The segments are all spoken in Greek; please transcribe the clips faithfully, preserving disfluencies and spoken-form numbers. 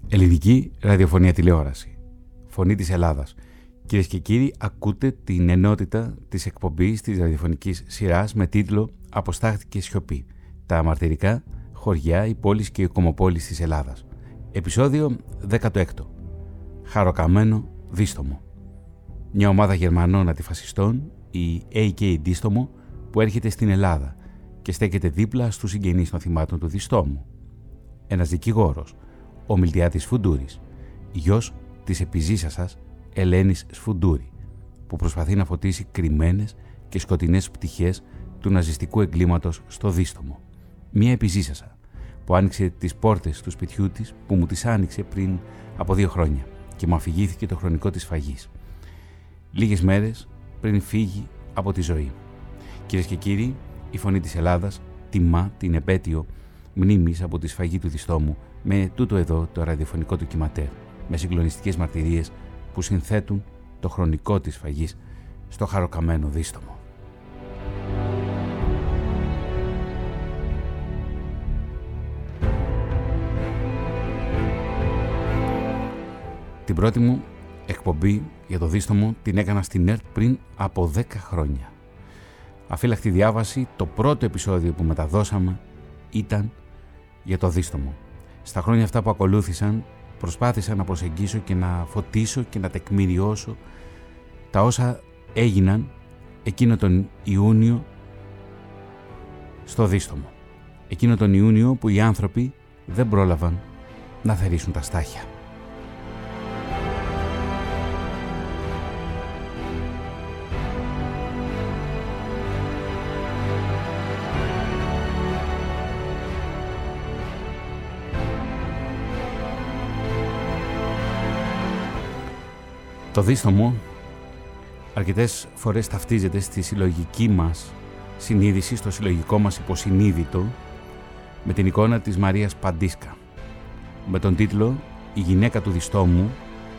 Ελληνική ραδιοφωνία τηλεόραση. Φωνή της Ελλάδας. Κυρίες και κύριοι, ακούτε την ενότητα της εκπομπής της ραδιοφωνικής σειράς με τίτλο «Αποστάχθηκε σιωπή. Τα μαρτυρικά χωριά, οι πόλεις και οι κομμοπόλεις της Ελλάδας». Επεισόδιο δέκατο έκτο. Χαροκαμένο δίστομο. Μια ομάδα Γερμανών αντιφασιστών, η έι κέι Δίστομο, που έρχεται στην Ελλάδα και στέκεται δίπλα στους συγγενείς των θυμάτων του Διστόμου. Ένας δικηγόρος, ο Μιλτιάδης Σφουντούρης, γιος της επιζήσασας Ελένης Σφουντούρη, που προσπαθεί να φωτίσει κρυμμένες και σκοτεινές πτυχές του ναζιστικού εγκλήματος στο Δίστομο. Μια επιζήσασα που άνοιξε τις πόρτες του σπιτιού της, που μου τις άνοιξε πριν από δύο χρόνια και μου αφηγήθηκε το χρονικό της φαγής, λίγες μέρες πριν φύγει από τη ζωή. Κυρίες και κύριοι, η Φωνή της Ελλάδας τιμά την επέτειο μνήμης από τη σφαγή του Διστόμου με τούτο εδώ το ραδιοφωνικό του κυματέρ, με συγκλονιστικές μαρτυρίες που συνθέτουν το χρονικό της φαγής στο χαροκαμένο Δίστομο. Την πρώτη μου εκπομπή για το Δίστομο την έκανα στην ΕΡΤ πριν από δέκα χρόνια. Αφύλακτη διάβαση, το πρώτο επεισόδιο που μεταδώσαμε ήταν για το Δίστομο. Στα χρόνια αυτά που ακολούθησαν προσπάθησα να προσεγγίσω και να φωτίσω και να τεκμηριώσω τα όσα έγιναν εκείνο τον Ιούνιο στο Δίστομο. Εκείνο τον Ιούνιο που οι άνθρωποι δεν πρόλαβαν να θερήσουν τα στάχια. Το Δίστομο αρκετές φορές ταυτίζεται στη συλλογική μας συνείδηση, στο συλλογικό μας υποσυνείδητο, με την εικόνα της Μαρίας Παντίσκα, με τον τίτλο «Η γυναίκα του Διστόμου».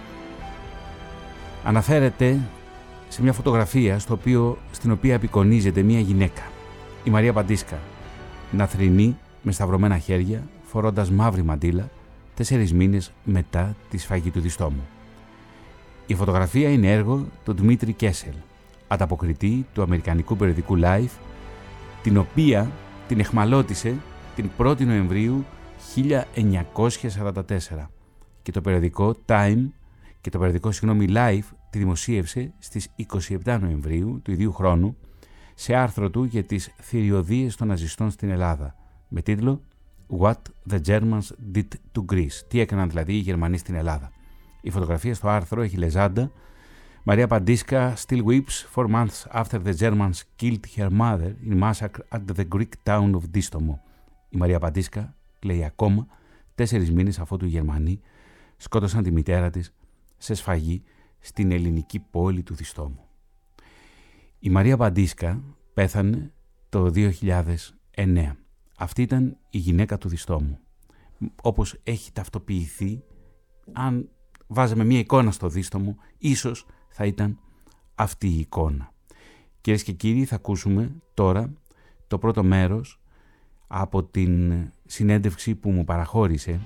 Αναφέρεται σε μια φωτογραφία στο οποίο, στην οποία απεικονίζεται μια γυναίκα, η Μαρία Παντίσκα, να θρηνεί με σταυρωμένα χέρια, φορώντας μαύρη μαντήλα, τέσσερις μήνες μετά τη σφαγή του Διστόμου. Η φωτογραφία είναι έργο του Δημήτρη Κέσελ, ανταποκριτή του αμερικανικού περιοδικού Life, την οποία την εχμαλώτισε την πρώτη Νοεμβρίου χίλια εννιακόσια σαράντα τέσσερα και το περιοδικό Time και το περιοδικό συγγνώμη Life τη δημοσίευσε στις είκοσι επτά Νοεμβρίου του ίδιου χρόνου σε άρθρο του για τις θηριωδίες των ναζιστών στην Ελλάδα με τίτλο «What the Germans did to Greece», τι έκαναν δηλαδή οι Γερμανοί στην Ελλάδα. Η φωτογραφία στο άρθρο έχει λεζάντα «Μαρία Παντίσκα still weeps four months after the Germans killed her mother in massacre at the Greek town of Distomo». Η Μαρία Παντίσκα κλαίει ακόμα τέσσερις μήνες αφότου οι Γερμανοί σκότωσαν τη μητέρα της σε σφαγή στην ελληνική πόλη του Διστόμου. Η Μαρία Παντίσκα πέθανε το δύο χιλιάδες εννέα. Αυτή ήταν η γυναίκα του Διστόμου. Όπως έχει ταυτοποιηθεί, αν βάζαμε μία εικόνα στο Δίστομο, ίσως θα ήταν αυτή η εικόνα. Κυρίες και κύριοι, θα ακούσουμε τώρα το πρώτο μέρος από την συνέντευξη που μου παραχώρησε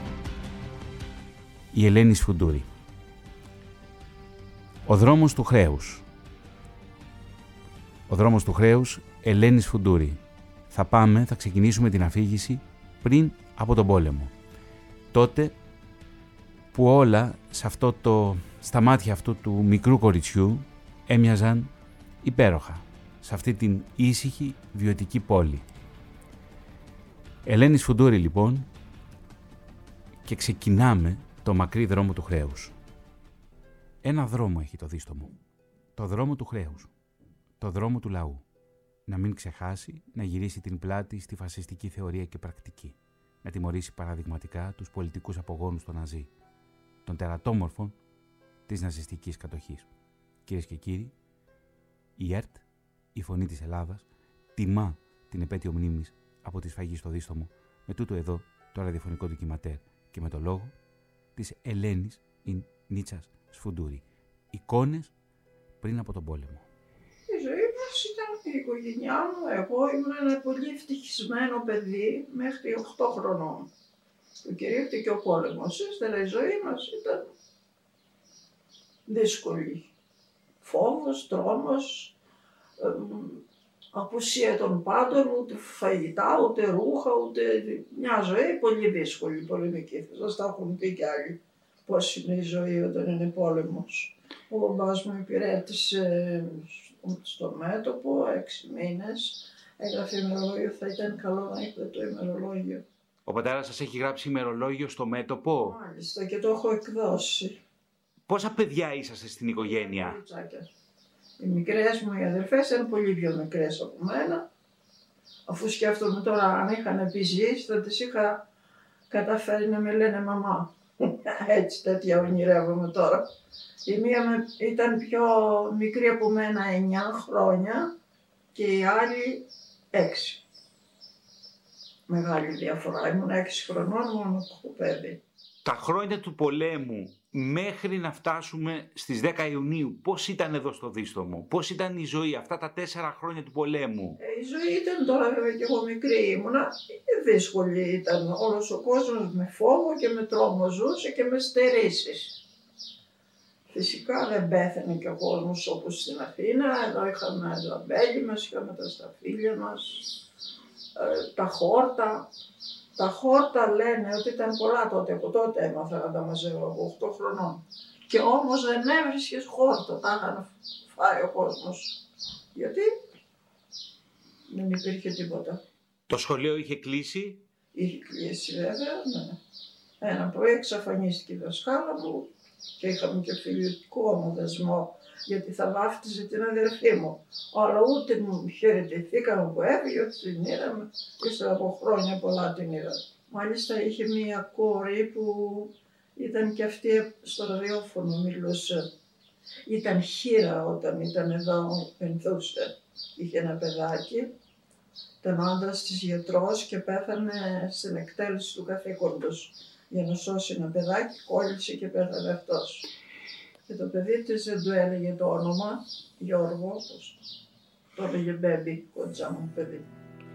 η Ελένη Σφουντούρη. Ο δρόμος του χρέους. Ο δρόμος του χρέους, Ελένη Σφουντούρη. Θα πάμε, θα ξεκινήσουμε την αφήγηση πριν από τον πόλεμο. Τότε που όλα σε αυτό το, στα μάτια αυτού του μικρού κοριτσιού έμοιαζαν υπέροχα, σε αυτή την ήσυχη βιωτική πόλη. Ελένη Σφουντούρη λοιπόν, και ξεκινάμε το μακρύ δρόμο του χρέους. Ένα δρόμο έχει το Δίστομο, το δρόμο του χρέους, το δρόμο του λαού. Να μην ξεχάσει να γυρίσει την πλάτη στη φασιστική θεωρία και πρακτική, να τιμωρήσει παραδειγματικά τους πολιτικούς απογόνους των Ναζί, των τερατόμορφων της ναζιστικής κατοχής. Κυρίες και κύριοι, η ΕΡΤ, η Φωνή της Ελλάδας, τιμά την επέτειο μνήμης από τη σφαγή στο Δίστομο με τούτο εδώ το ραδιοφωνικό του κυματέρ και με το λόγο της Ελένης Νίτσας Σφουντούρη. Εικόνες πριν από τον πόλεμο. Η ζωή μας ήταν η οικογένειά μου. Εγώ ήμουν ένα πολύ ευτυχισμένο παιδί μέχρι οκτώ χρονών. που κηρύχθηκε ο πόλεμος. Ύστερα η ζωή μας ήταν δύσκολη. Φόβος, τρόμος, εμ, απουσία των πάντων, ούτε φαγητά, ούτε ρούχα, ούτε μια ζωή πολύ δύσκολη, πολεμική. Θα σας τα έχουν πει κι άλλοι πώς είναι η ζωή όταν είναι πόλεμος. Ο μπαμπάς μου υπηρέτησε στο μέτωπο έξι μήνες, έγραφε ημερολόγιο, θα ήταν καλό να έχετε το ημερολόγιο. Ο πατέρας σας έχει γράψει ημερολόγιο στο μέτωπο. Μάλιστα, και το έχω εκδώσει. Πόσα παιδιά είσαστε στην οικογένεια? Οι μικρές μου οι αδερφές ήταν πολύ πιο μικρές από μένα. Αφού σκέφτομαι τώρα αν είχαν επιζήσει θα τις είχα καταφέρει να με λένε μαμά. Έτσι τέτοια ονειρεύομαι τώρα. Η μία με, ήταν πιο μικρή από μένα εννιά χρόνια και η άλλη έξι. Μεγάλη διαφορά. Ήμουν έξι χρονών μόνο το παιδί. Τα χρόνια του πολέμου μέχρι να φτάσουμε στις δέκα Ιουνίου, πώς ήταν εδώ στο Δίστομο, πώς ήταν η ζωή αυτά τα τέσσερα χρόνια του πολέμου? Ε, η ζωή ήταν τώρα βέβαια και εγώ μικρή ήμουνα, δύσκολη ήταν. Όλος ο κόσμος με φόβο και με τρόμο ζούσε και με στερήσεις. Φυσικά δεν πέθανε και ο κόσμος όπως στην Αθήνα, εδώ είχαμε τα μπέλη μας, είχαμε τα σταφύλια μας, ε, τα χόρτα. Τα χόρτα λένε ότι ήταν πολλά τότε, από τότε έμαθα να τα μαζεύω από οκτώ χρονών. Και όμως δεν έβρισκες χόρτα, τα είχαν φάει ο κόσμος. Γιατί δεν υπήρχε τίποτα. Το σχολείο είχε κλείσει? Είχε κλείσει βέβαια, ναι. Ένα πρωί εξαφανίστηκε η δασκάλα μου και είχαμε και φιλιωτικό μου δεσμό, γιατί θα βάφτιζε την αδερφή μου. Αλλά ούτε μου χαιρετηθήκαμε που έφυγε, ότι την είδαμε. Ύστερα από χρόνια πολλά την είδα. Μάλιστα είχε μία κόρη που ήταν και αυτή στο ραδιόφωνο, μιλούσε. Ήταν χήρα όταν ήταν εδώ, πενθούσε. Είχε ένα παιδάκι. Ήταν άντρας της γιατρός και πέθανε στην εκτέλεση του καθήκοντος. Για να σώσει ένα παιδάκι, κόλλησε και πέθανε αυτός. Και το παιδί της δεν του έλεγε το όνομα, Γιώργο, όπως το έλεγε Μπέμπι, κοντζά μου παιδί.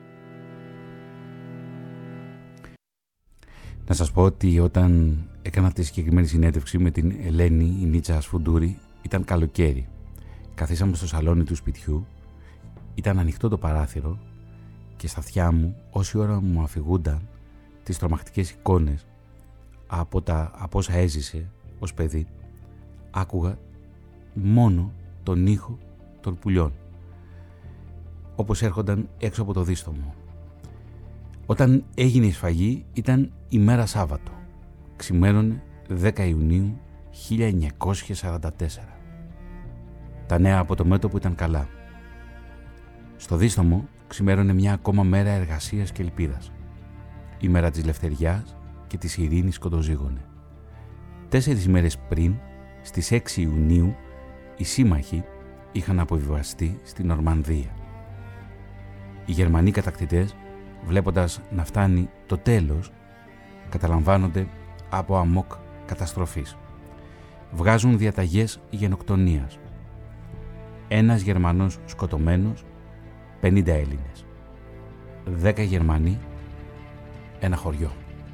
Να σας πω ότι όταν έκανα τη συγκεκριμένη συνέντευξη με την Ελένη η Νίτσα Ασφουντούρη, ήταν καλοκαίρι. Καθίσαμε στο σαλόνι του σπιτιού, ήταν ανοιχτό το παράθυρο και στα αυτιά μου, όση ώρα μου αφηγούνταν τις τρομακτικές εικόνες από, τα, από όσα έζησε ως παιδί, άκουγα μόνο τον ήχο των πουλιών, όπως έρχονταν έξω από το Δίστομο. Όταν έγινε η σφαγή ήταν ημέρα Σάββατο, ξημέρωνε δέκα Ιουνίου χίλια εννιακόσια σαράντα τέσσερα. Τα νέα από το μέτωπο ήταν καλά. Στο Δίστομο ξημέρωνε μια ακόμα μέρα εργασίας και ελπίδας. Η μέρα της λευτεριάς και της ειρήνης κοντοζήγωνε. Τέσσερις μέρες πριν, στις έξι Ιουνίου, οι σύμμαχοι είχαν αποβιβαστεί στην Νορμανδία. Οι Γερμανοί κατακτητές, βλέποντας να φτάνει το τέλος, καταλαμβάνονται από αμόκ καταστροφής. Βγάζουν διαταγές γενοκτονίας. Ένας Γερμανός σκοτωμένος, πενήντα Έλληνες. Δέκα Γερμανοί, ένα χωριό.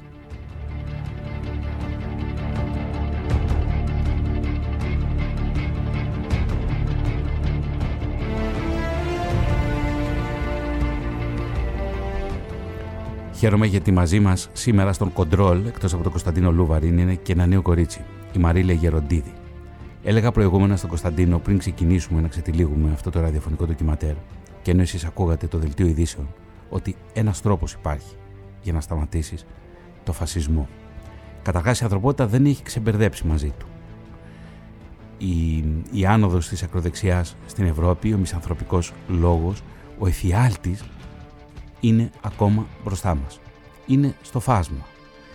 Χαίρομαι γιατί μαζί μας σήμερα στον Κοντρόλ, εκτός από τον Κωνσταντίνο Λούβαριν, είναι και ένα νέο κορίτσι, η Μαρίλα Γεροντίδη. Έλεγα προηγούμενα στον Κωνσταντίνο πριν ξεκινήσουμε να ξετυλίγουμε αυτό το ραδιοφωνικό ντοκιματέρ, και ενώ εσείς ακούγατε το δελτίο ειδήσεων, ότι ένας τρόπος υπάρχει για να σταματήσεις το φασισμό. Καταρχάς, η ανθρωπότητα δεν έχει ξεμπερδέψει μαζί του. Η, η άνοδος της ακροδεξιάς στην Ευρώπη, ο μισανθρωπικός λόγος, ο εφιάλτης, είναι ακόμα μπροστά μας. Είναι στο φάσμα.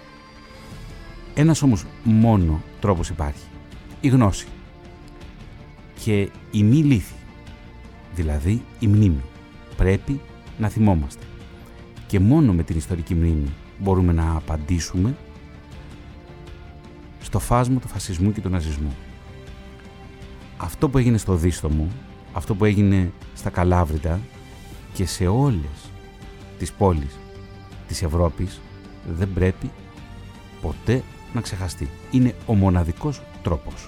Ένας όμως μόνο τρόπος υπάρχει. Η γνώση. Και η μη λύθη. Δηλαδή η μνήμη. Πρέπει να θυμόμαστε. Και μόνο με την ιστορική μνήμη μπορούμε να απαντήσουμε στο φάσμα του φασισμού και του ναζισμού. Αυτό που έγινε στο Δίστομο, αυτό που έγινε στα Καλάβρητα και σε όλες τις πόλεις της Ευρώπης δεν πρέπει ποτέ να ξεχαστεί. Είναι ο μοναδικός τρόπος.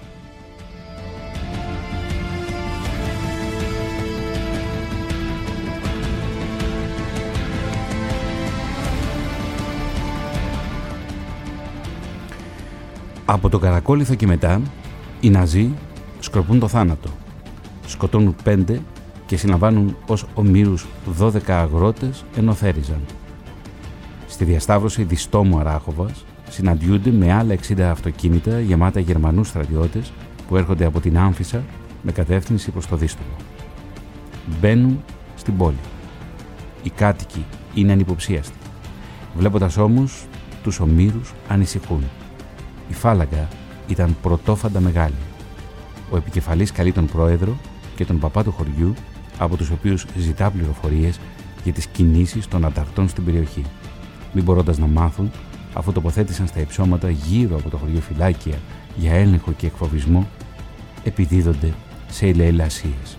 Από το Καρακόλιθο και μετά, οι Ναζί σκορπούν το θάνατο. Σκοτώνουν πέντε και συλλαμβάνουν ως ομήρους δώδεκα αγρότες ενώ θέριζαν. Στη διασταύρωση Διστόμου Αράχοβας συναντιούνται με άλλα εξήντα αυτοκίνητα γεμάτα Γερμανούς στρατιώτες που έρχονται από την Άμφισσα με κατεύθυνση προς το Δίστομο. Μπαίνουν στην πόλη. Οι κάτοικοι είναι ανυποψίαστοι. Βλέποντας όμως τους ομήρους ανησυχούν. Η φάλαγγα ήταν πρωτόφαντα μεγάλη. Ο επικεφαλής καλεί τον πρόεδρο και τον παπά του χωριού, από τους οποίους ζητά πληροφορίες για τις κινήσεις των ανταρτών στην περιοχή. Μην μπορώντας να μάθουν, αφού τοποθέτησαν στα υψώματα γύρω από το χωριό φυλάκια για έλεγχο και εκφοβισμό, επιδίδονται σε ηλεηλασίες.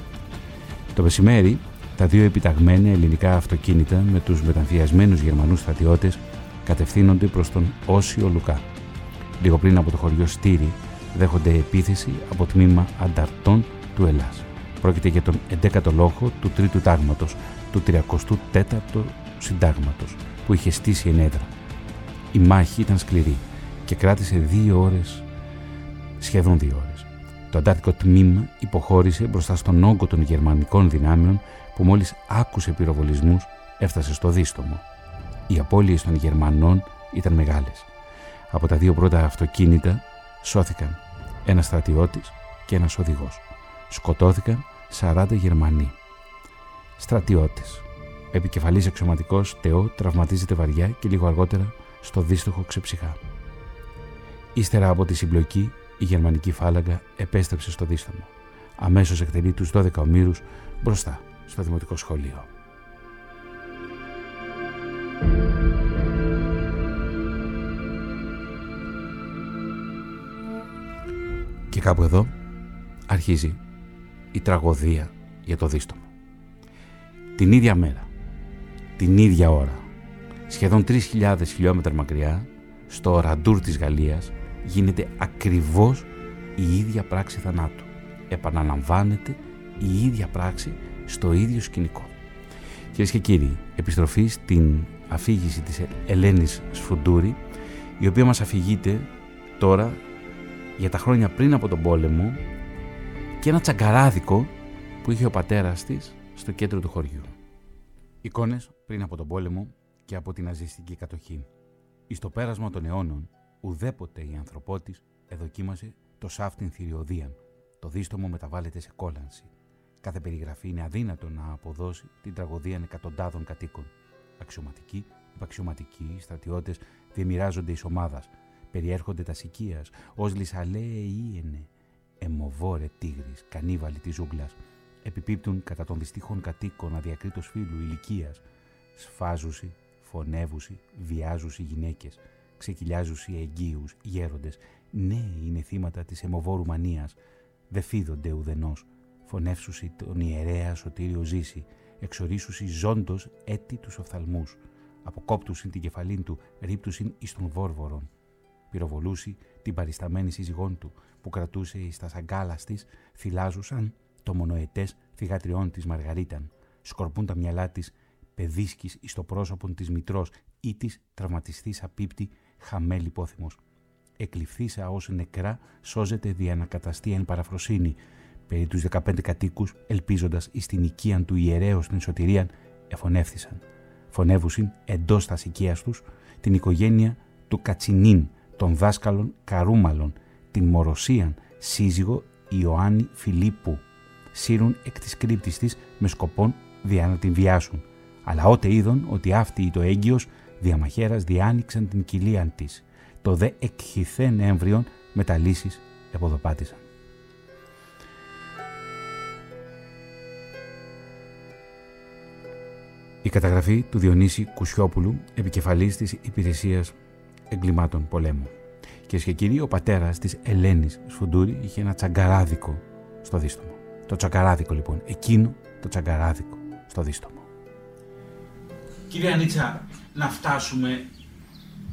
Το μεσημέρι, τα δύο επιταγμένα ελληνικά αυτοκίνητα με τους μεταμφιασμένους Γερμανούς στρατιώτες κατευθύνονται προς τον Όσιο Λουκά. Λίγο πριν από το χωριό Στήρι, δέχονται επίθεση από τμήμα ανταρτών του Ελλάς. Πρόκειται για τον εντέκατο λόγο του τρίτου τάγματος, του τριακοστού τέταρτου συντάγματος, που είχε στήσει ενέδρα. Η μάχη ήταν σκληρή και κράτησε δύο ώρες, σχεδόν δύο ώρες. Το αντάρτικο τμήμα υποχώρησε μπροστά στον όγκο των γερμανικών δυνάμεων που μόλις άκουσε πυροβολισμούς έφτασε στο Δίστομο. Οι απώλειες των Γερμανών ήταν μεγάλες. Από τα δύο πρώτα αυτοκίνητα σώθηκαν ένας στρατιώτης και ένας οδηγός. Σκοτώθηκαν σαράντα Γερμανοί. Στρατιώτες. Επικεφαλής αξιωματικός Τεό τραυματίζεται βαριά και λίγο αργότερα στο δύστοχο ξεψυχά. Ύστερα από τη συμπλοκή, η γερμανική φάλαγγα επέστρεψε στο Δίστομο. Αμέσως εκτελεί τους δώδεκα ομήρους μπροστά στο δημοτικό σχολείο. Και κάπου εδώ αρχίζει η τραγωδία για το Δίστομο. Την ίδια μέρα, την ίδια ώρα, σχεδόν τρεις χιλιάδες χιλιόμετρα μακριά, στο Ραντούρ της Γαλλίας, γίνεται ακριβώς η ίδια πράξη θανάτου. Επαναλαμβάνεται η ίδια πράξη στο ίδιο σκηνικό. Κυρίες και κύριοι, επιστροφή στην αφήγηση της Ελένης Σφουντούρη, η οποία μας αφηγείται τώρα για τα χρόνια πριν από τον πόλεμο και ένα τσαγκαράδικο που είχε ο πατέρας της στο κέντρο του χωριού. Εικόνες πριν από τον πόλεμο και από την ναζιστική κατοχή. Εις το πέρασμα των αιώνων, ουδέποτε η ανθρωπότης εδοκίμασε το σάφτην θηριωδίαν. Το Δίστομο μεταβάλλεται σε κόλανση. Κάθε περιγραφή είναι αδύνατο να αποδώσει την τραγωδία εκατοντάδων κατοίκων. Αξιωματικοί, υπαξιωματικοί, στρατιώτες διεμοιράζονται εις ομάδας. Περιέρχονται τα σικίας, ως λυσαλέιενε, εμοβόρε τίγρης, κανίβαλοι της ζούγκλας. Επιπίπτουν κατά των δυστύχων κατοίκων αδιακρίτως φύλου ηλικίας. Σφάζουσι, φωνεύουσι, βιάζουσι γυναίκες, ξεκυλιάζουσι εγγύους, γέροντες. Νέοι είναι θύματα της αιμοβόρου μανίας. Δε φίδονται ουδενός. Φωνεύσουσι τον ιερέα σωτήριο ζήσει, εξορίσουσι ζώντος έτη τους οφθαλμούς. Αποκόπτουσιν την κεφαλήν του, ρίπτουσιν εις των βόρβορων. Πυροβολούσι την παρισταμένη σύζυγόν του, που κρατούσε εις τα σαγκάλας της, θυλάζουσαν το μονοετές θυγατριών της Μαργαρίταν. Σκορπούν τα μυαλά της, παιδίσκης εις το πρόσωπον της μητρός ή της τραυματιστής απίπτη, χαμέλη πόθυμος. Εκλειφθήσα ως νεκρά, σώζεται δι' ανακαταστή εν παραφροσύνη. Περί τους δεκαπέντε κατοίκους, ελπίζοντας εις την οικίαν του ιερέως την σωτηρίαν, εφωνεύθησαν. Φωνεύουσιν εντός τα οικίας τους την οικογένεια του Κατσινίν, των δάσκαλων Καρούμαλων, την Μοροσίαν, σύζυγο Ιωάννη Φιλίππου. Σύρουν εκ της κρύπτης της με σκοπόν δια να την βιάσουν. Αλλά ότε είδον ότι αυτή ή το έγκυος διαμαχαίρας διάνοιξαν την κοιλίαν της. Το δε εκχυθέν έμβριον με τα λύσεις εποδοπάτησαν. Η καταγραφή του Διονύση Κουσιόπουλου, επικεφαλής της Υπηρεσίας Εγκλημάτων Πολέμου. Κυρίες και κύριοι, ο πατέρας της Ελένης Σφουντούρη είχε ένα τσαγκαράδικο στο Δίστομο. Το τσαγκαράδικο λοιπόν, εκείνο το τσαγκαράδικο στο Δίστομο. Κύριε Ανίτσα, να φτάσουμε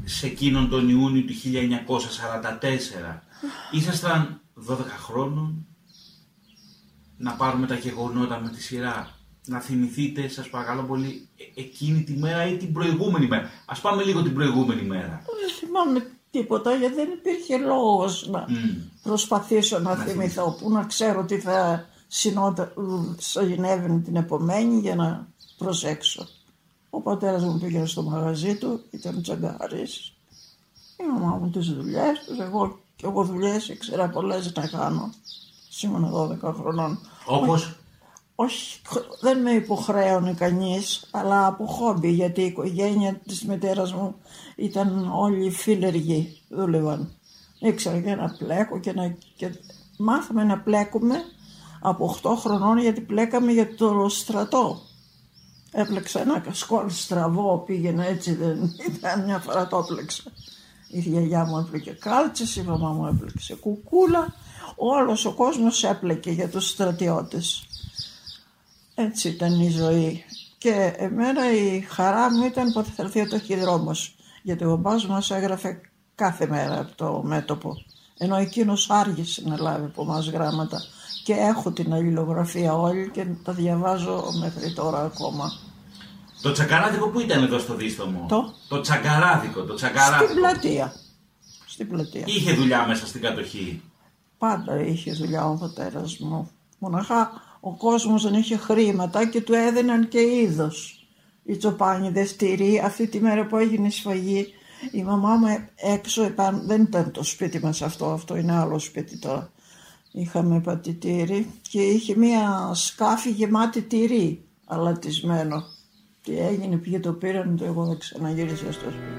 σε εκείνον τον Ιούνιο του χίλια εννιακόσια σαράντα τέσσερα. Ήσασταν δώδεκα χρόνων. Να πάρουμε τα γεγονότα με τη σειρά. Να θυμηθείτε, σας παρακαλώ πολύ, εκείνη τη μέρα ή την προηγούμενη μέρα. Ας πάμε λίγο την προηγούμενη μέρα. Δεν θυμάμαι τίποτα, γιατί δεν υπήρχε λόγος να mm. προσπαθήσω να, να θυμηθώ, θυμηθώ, που να ξέρω τι θα συνέβαινε την επομένη για να προσέξω. Ο πατέρας μου πήγαινε στο μαγαζί του, ήταν τσαγκάρης. Η μαμά μου τις δουλειές τους, εγώ και εγώ δουλειές ήξερα πολλές να κάνω. Σήμερα δώδεκα χρονών. Όπως? Όχι, δεν με υποχρέωνε κανείς, αλλά από χόμπι, γιατί η οικογένεια της μητέρας μου ήταν όλοι φίλεργοι, δούλευαν. Ήξερα και να πλέκω και να... Και μάθαμε να πλέκουμε από οκτώ χρονών, γιατί πλέκαμε για το στρατό. Έπλεξα ένα κασκόλ στραβό, πήγαινε έτσι, δεν ήταν, μια φορά το έπλεξα. Η γιαγιά μου έπλεκε κάλτσες, η μαμά μου έπλεξε κουκούλα, όλος ο κόσμος έπλεκε για τους στρατιώτες. Έτσι ήταν η ζωή. Και εμένα η χαρά μου ήταν πότε θα έρθει ο ταχυδρόμος, γιατί ο μπαμπάς μας έγραφε κάθε μέρα από το μέτωπο, ενώ εκείνος άργησε να λάβει από μας γράμματα, και έχω την αλληλογραφία όλη και τα διαβάζω μέχρι τώρα ακόμα. Το τσαγκαράδικο που ήταν εδώ στο Δίστομο? Το, το τσαγκαράδικο, το τσαγκαράδικο. Στην πλατεία. Στην πλατεία. Είχε δουλειά μέσα στην κατοχή? Πάντα είχε δουλειά ο πατέρας μου. Μοναχά ο κόσμος δεν είχε χρήματα και του έδιναν και είδος. Οι τσοπάνιδες, τυρί. Αυτή τη μέρα που έγινε η σφαγή, η μαμά μου έξω επάνω, δεν ήταν το σπίτι μας αυτό, αυτό είναι άλλο σπίτι τώρα. Είχαμε πατητήρι και είχε μία σκάφη γεμάτη τυρί, αλατισμένο. Τι έγινε, πήγε το πήραν, το εγώ δεν ξαναγύρισα στο σπίτι.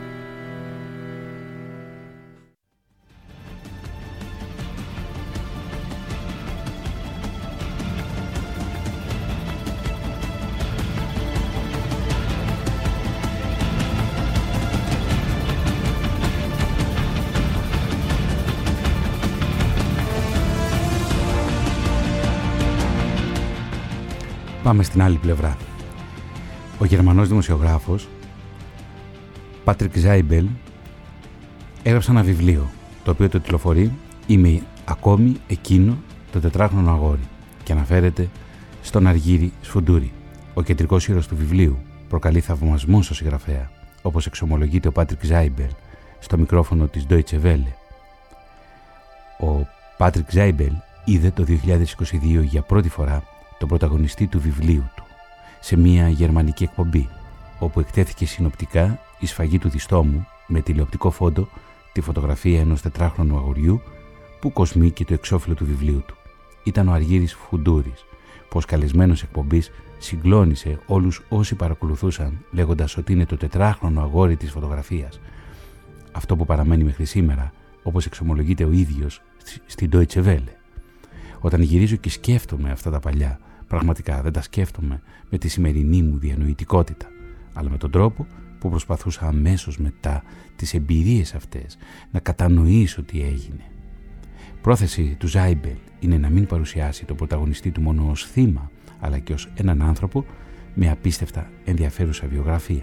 Πάμε στην άλλη πλευρά. Ο Γερμανός δημοσιογράφος Πάτρικ Ζάιμπελ έγραψε ένα βιβλίο, το οποίο το τυλοφορεί «Είμαι ακόμη εκείνο το τετράχρονο αγόρι» και αναφέρεται στον Αργύρη Σφουντούρη. Ο κεντρικός ήρωας του βιβλίου προκαλεί θαυμασμό στο συγγραφέα, όπως εξομολογείται ο Πάτρικ Ζάιμπελ στο μικρόφωνο της Deutsche Welle. Ο Πάτρικ Ζάιμπελ είδε το δύο χιλιάδες είκοσι δύο για πρώτη φορά τον πρωταγωνιστή του βιβλίου του σε μια γερμανική εκπομπή, όπου εκτέθηκε συνοπτικά η σφαγή του Διστόμου με τηλεοπτικό φόντο τη φωτογραφία ενός τετράχρονου αγοριού που κοσμεί και το εξώφυλλο του βιβλίου του. Ήταν ο Αργύρης Φουντούρης, που ως καλεσμένος εκπομπής συγκλώνησε όλους όσοι παρακολουθούσαν, λέγοντας ότι είναι το τετράχρονο αγόρι της φωτογραφίας. Αυτό που παραμένει μέχρι σήμερα, όπως εξομολογείται ο ίδιος στην Deutsche Welle. Όταν γυρίζω και σκέφτομαι αυτά τα παλιά, πραγματικά δεν τα σκέφτομαι με τη σημερινή μου διανοητικότητα, αλλά με τον τρόπο που προσπαθούσα αμέσως μετά τις εμπειρίες αυτές να κατανοήσω τι έγινε. Πρόθεση του Ζάιμπελ είναι να μην παρουσιάσει τον πρωταγωνιστή του μόνο ως θύμα, αλλά και ως έναν άνθρωπο με απίστευτα ενδιαφέρουσα βιογραφία.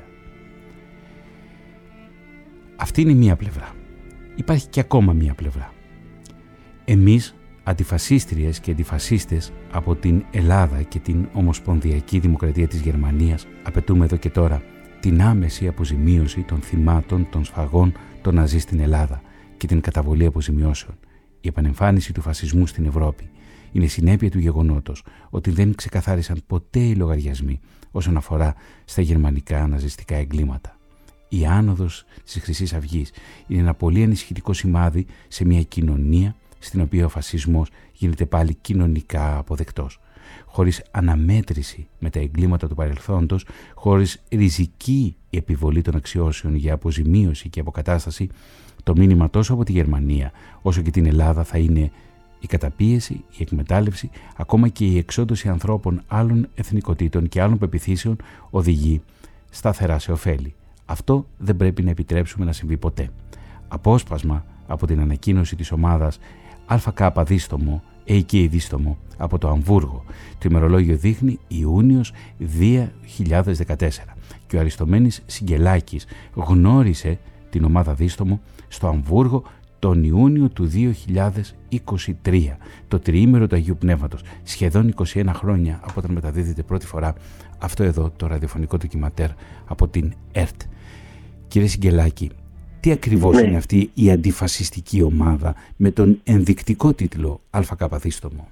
Αυτή είναι μία πλευρά. Υπάρχει και ακόμα μία πλευρά. Εμείς, αντιφασίστριες και αντιφασίστες από την Ελλάδα και την Ομοσπονδιακή Δημοκρατία της Γερμανίας, απαιτούμε εδώ και τώρα την άμεση αποζημίωση των θυμάτων των σφαγών των Ναζί στην Ελλάδα και την καταβολή αποζημιώσεων. Η επανεμφάνιση του φασισμού στην Ευρώπη είναι συνέπεια του γεγονότος ότι δεν ξεκαθάρισαν ποτέ οι λογαριασμοί όσον αφορά στα γερμανικά ναζιστικά εγκλήματα. Η άνοδος της Χρυσής Αυγής είναι ένα πολύ ανησυχητικό σημάδι σε μια κοινωνία στην οποία ο φασισμός γίνεται πάλι κοινωνικά αποδεκτός. Χωρίς αναμέτρηση με τα εγκλήματα του παρελθόντος, χωρίς ριζική επιβολή των αξιώσεων για αποζημίωση και αποκατάσταση, το μήνυμα τόσο από τη Γερμανία όσο και την Ελλάδα θα είναι η καταπίεση, η εκμετάλλευση, ακόμα και η εξόντωση ανθρώπων άλλων εθνικοτήτων και άλλων πεποιθήσεων οδηγεί σταθερά σε ωφέλη. Αυτό δεν πρέπει να επιτρέψουμε να συμβεί ποτέ. Απόσπασμα από την ανακοίνωση της ομάδας ΑΚ Δίστομο, έι κέι Δίστομο, από το Αμβούργο. Το ημερολόγιο δείχνει Ιούνιος δύο χιλιάδες δεκατέσσερα και ο Αριστομένης Σιγκελάκης γνώρισε την ομάδα Δίστομο στο Αμβούργο τον Ιούνιο του δύο χιλιάδες είκοσι τρία, το τριήμερο του Αγίου Πνεύματος, σχεδόν είκοσι ένα χρόνια από όταν μεταδίδεται πρώτη φορά αυτό εδώ το ραδιοφωνικό ντοκιματέρ από την ΕΡΤ. Κύριε Σιγκελάκη, τι ακριβώς ναι. είναι αυτή η αντιφασιστική ομάδα με τον ενδεικτικό τίτλο ΑΚ Δίστομο?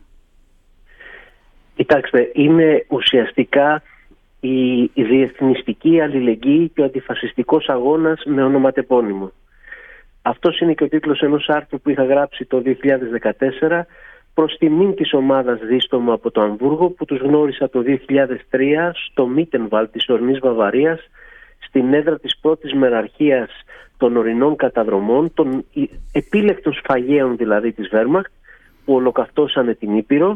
Κοιτάξτε, είναι ουσιαστικά η, η διεθνιστική αλληλεγγύη και ο αντιφασιστικός αγώνας με ονοματεπώνυμο. Αυτός είναι και ο τίτλος ενός άρθρου που είχα γράψει το δύο χιλιάδες δεκατέσσερα προς τιμήν της ομάδας Δίστομο από το Αμβούργο, που τους γνώρισα το δύο χιλιάδες τρία στο Μίτενβαλ της ορεινής Βαβαρίας, στην έδρα της πρώτης μεραρχίας των ορεινών καταδρομών, των επίλεκτων σφαγέων δηλαδή της Βέρμαχτ, που ολοκαυτώσανε την Ήπειρο,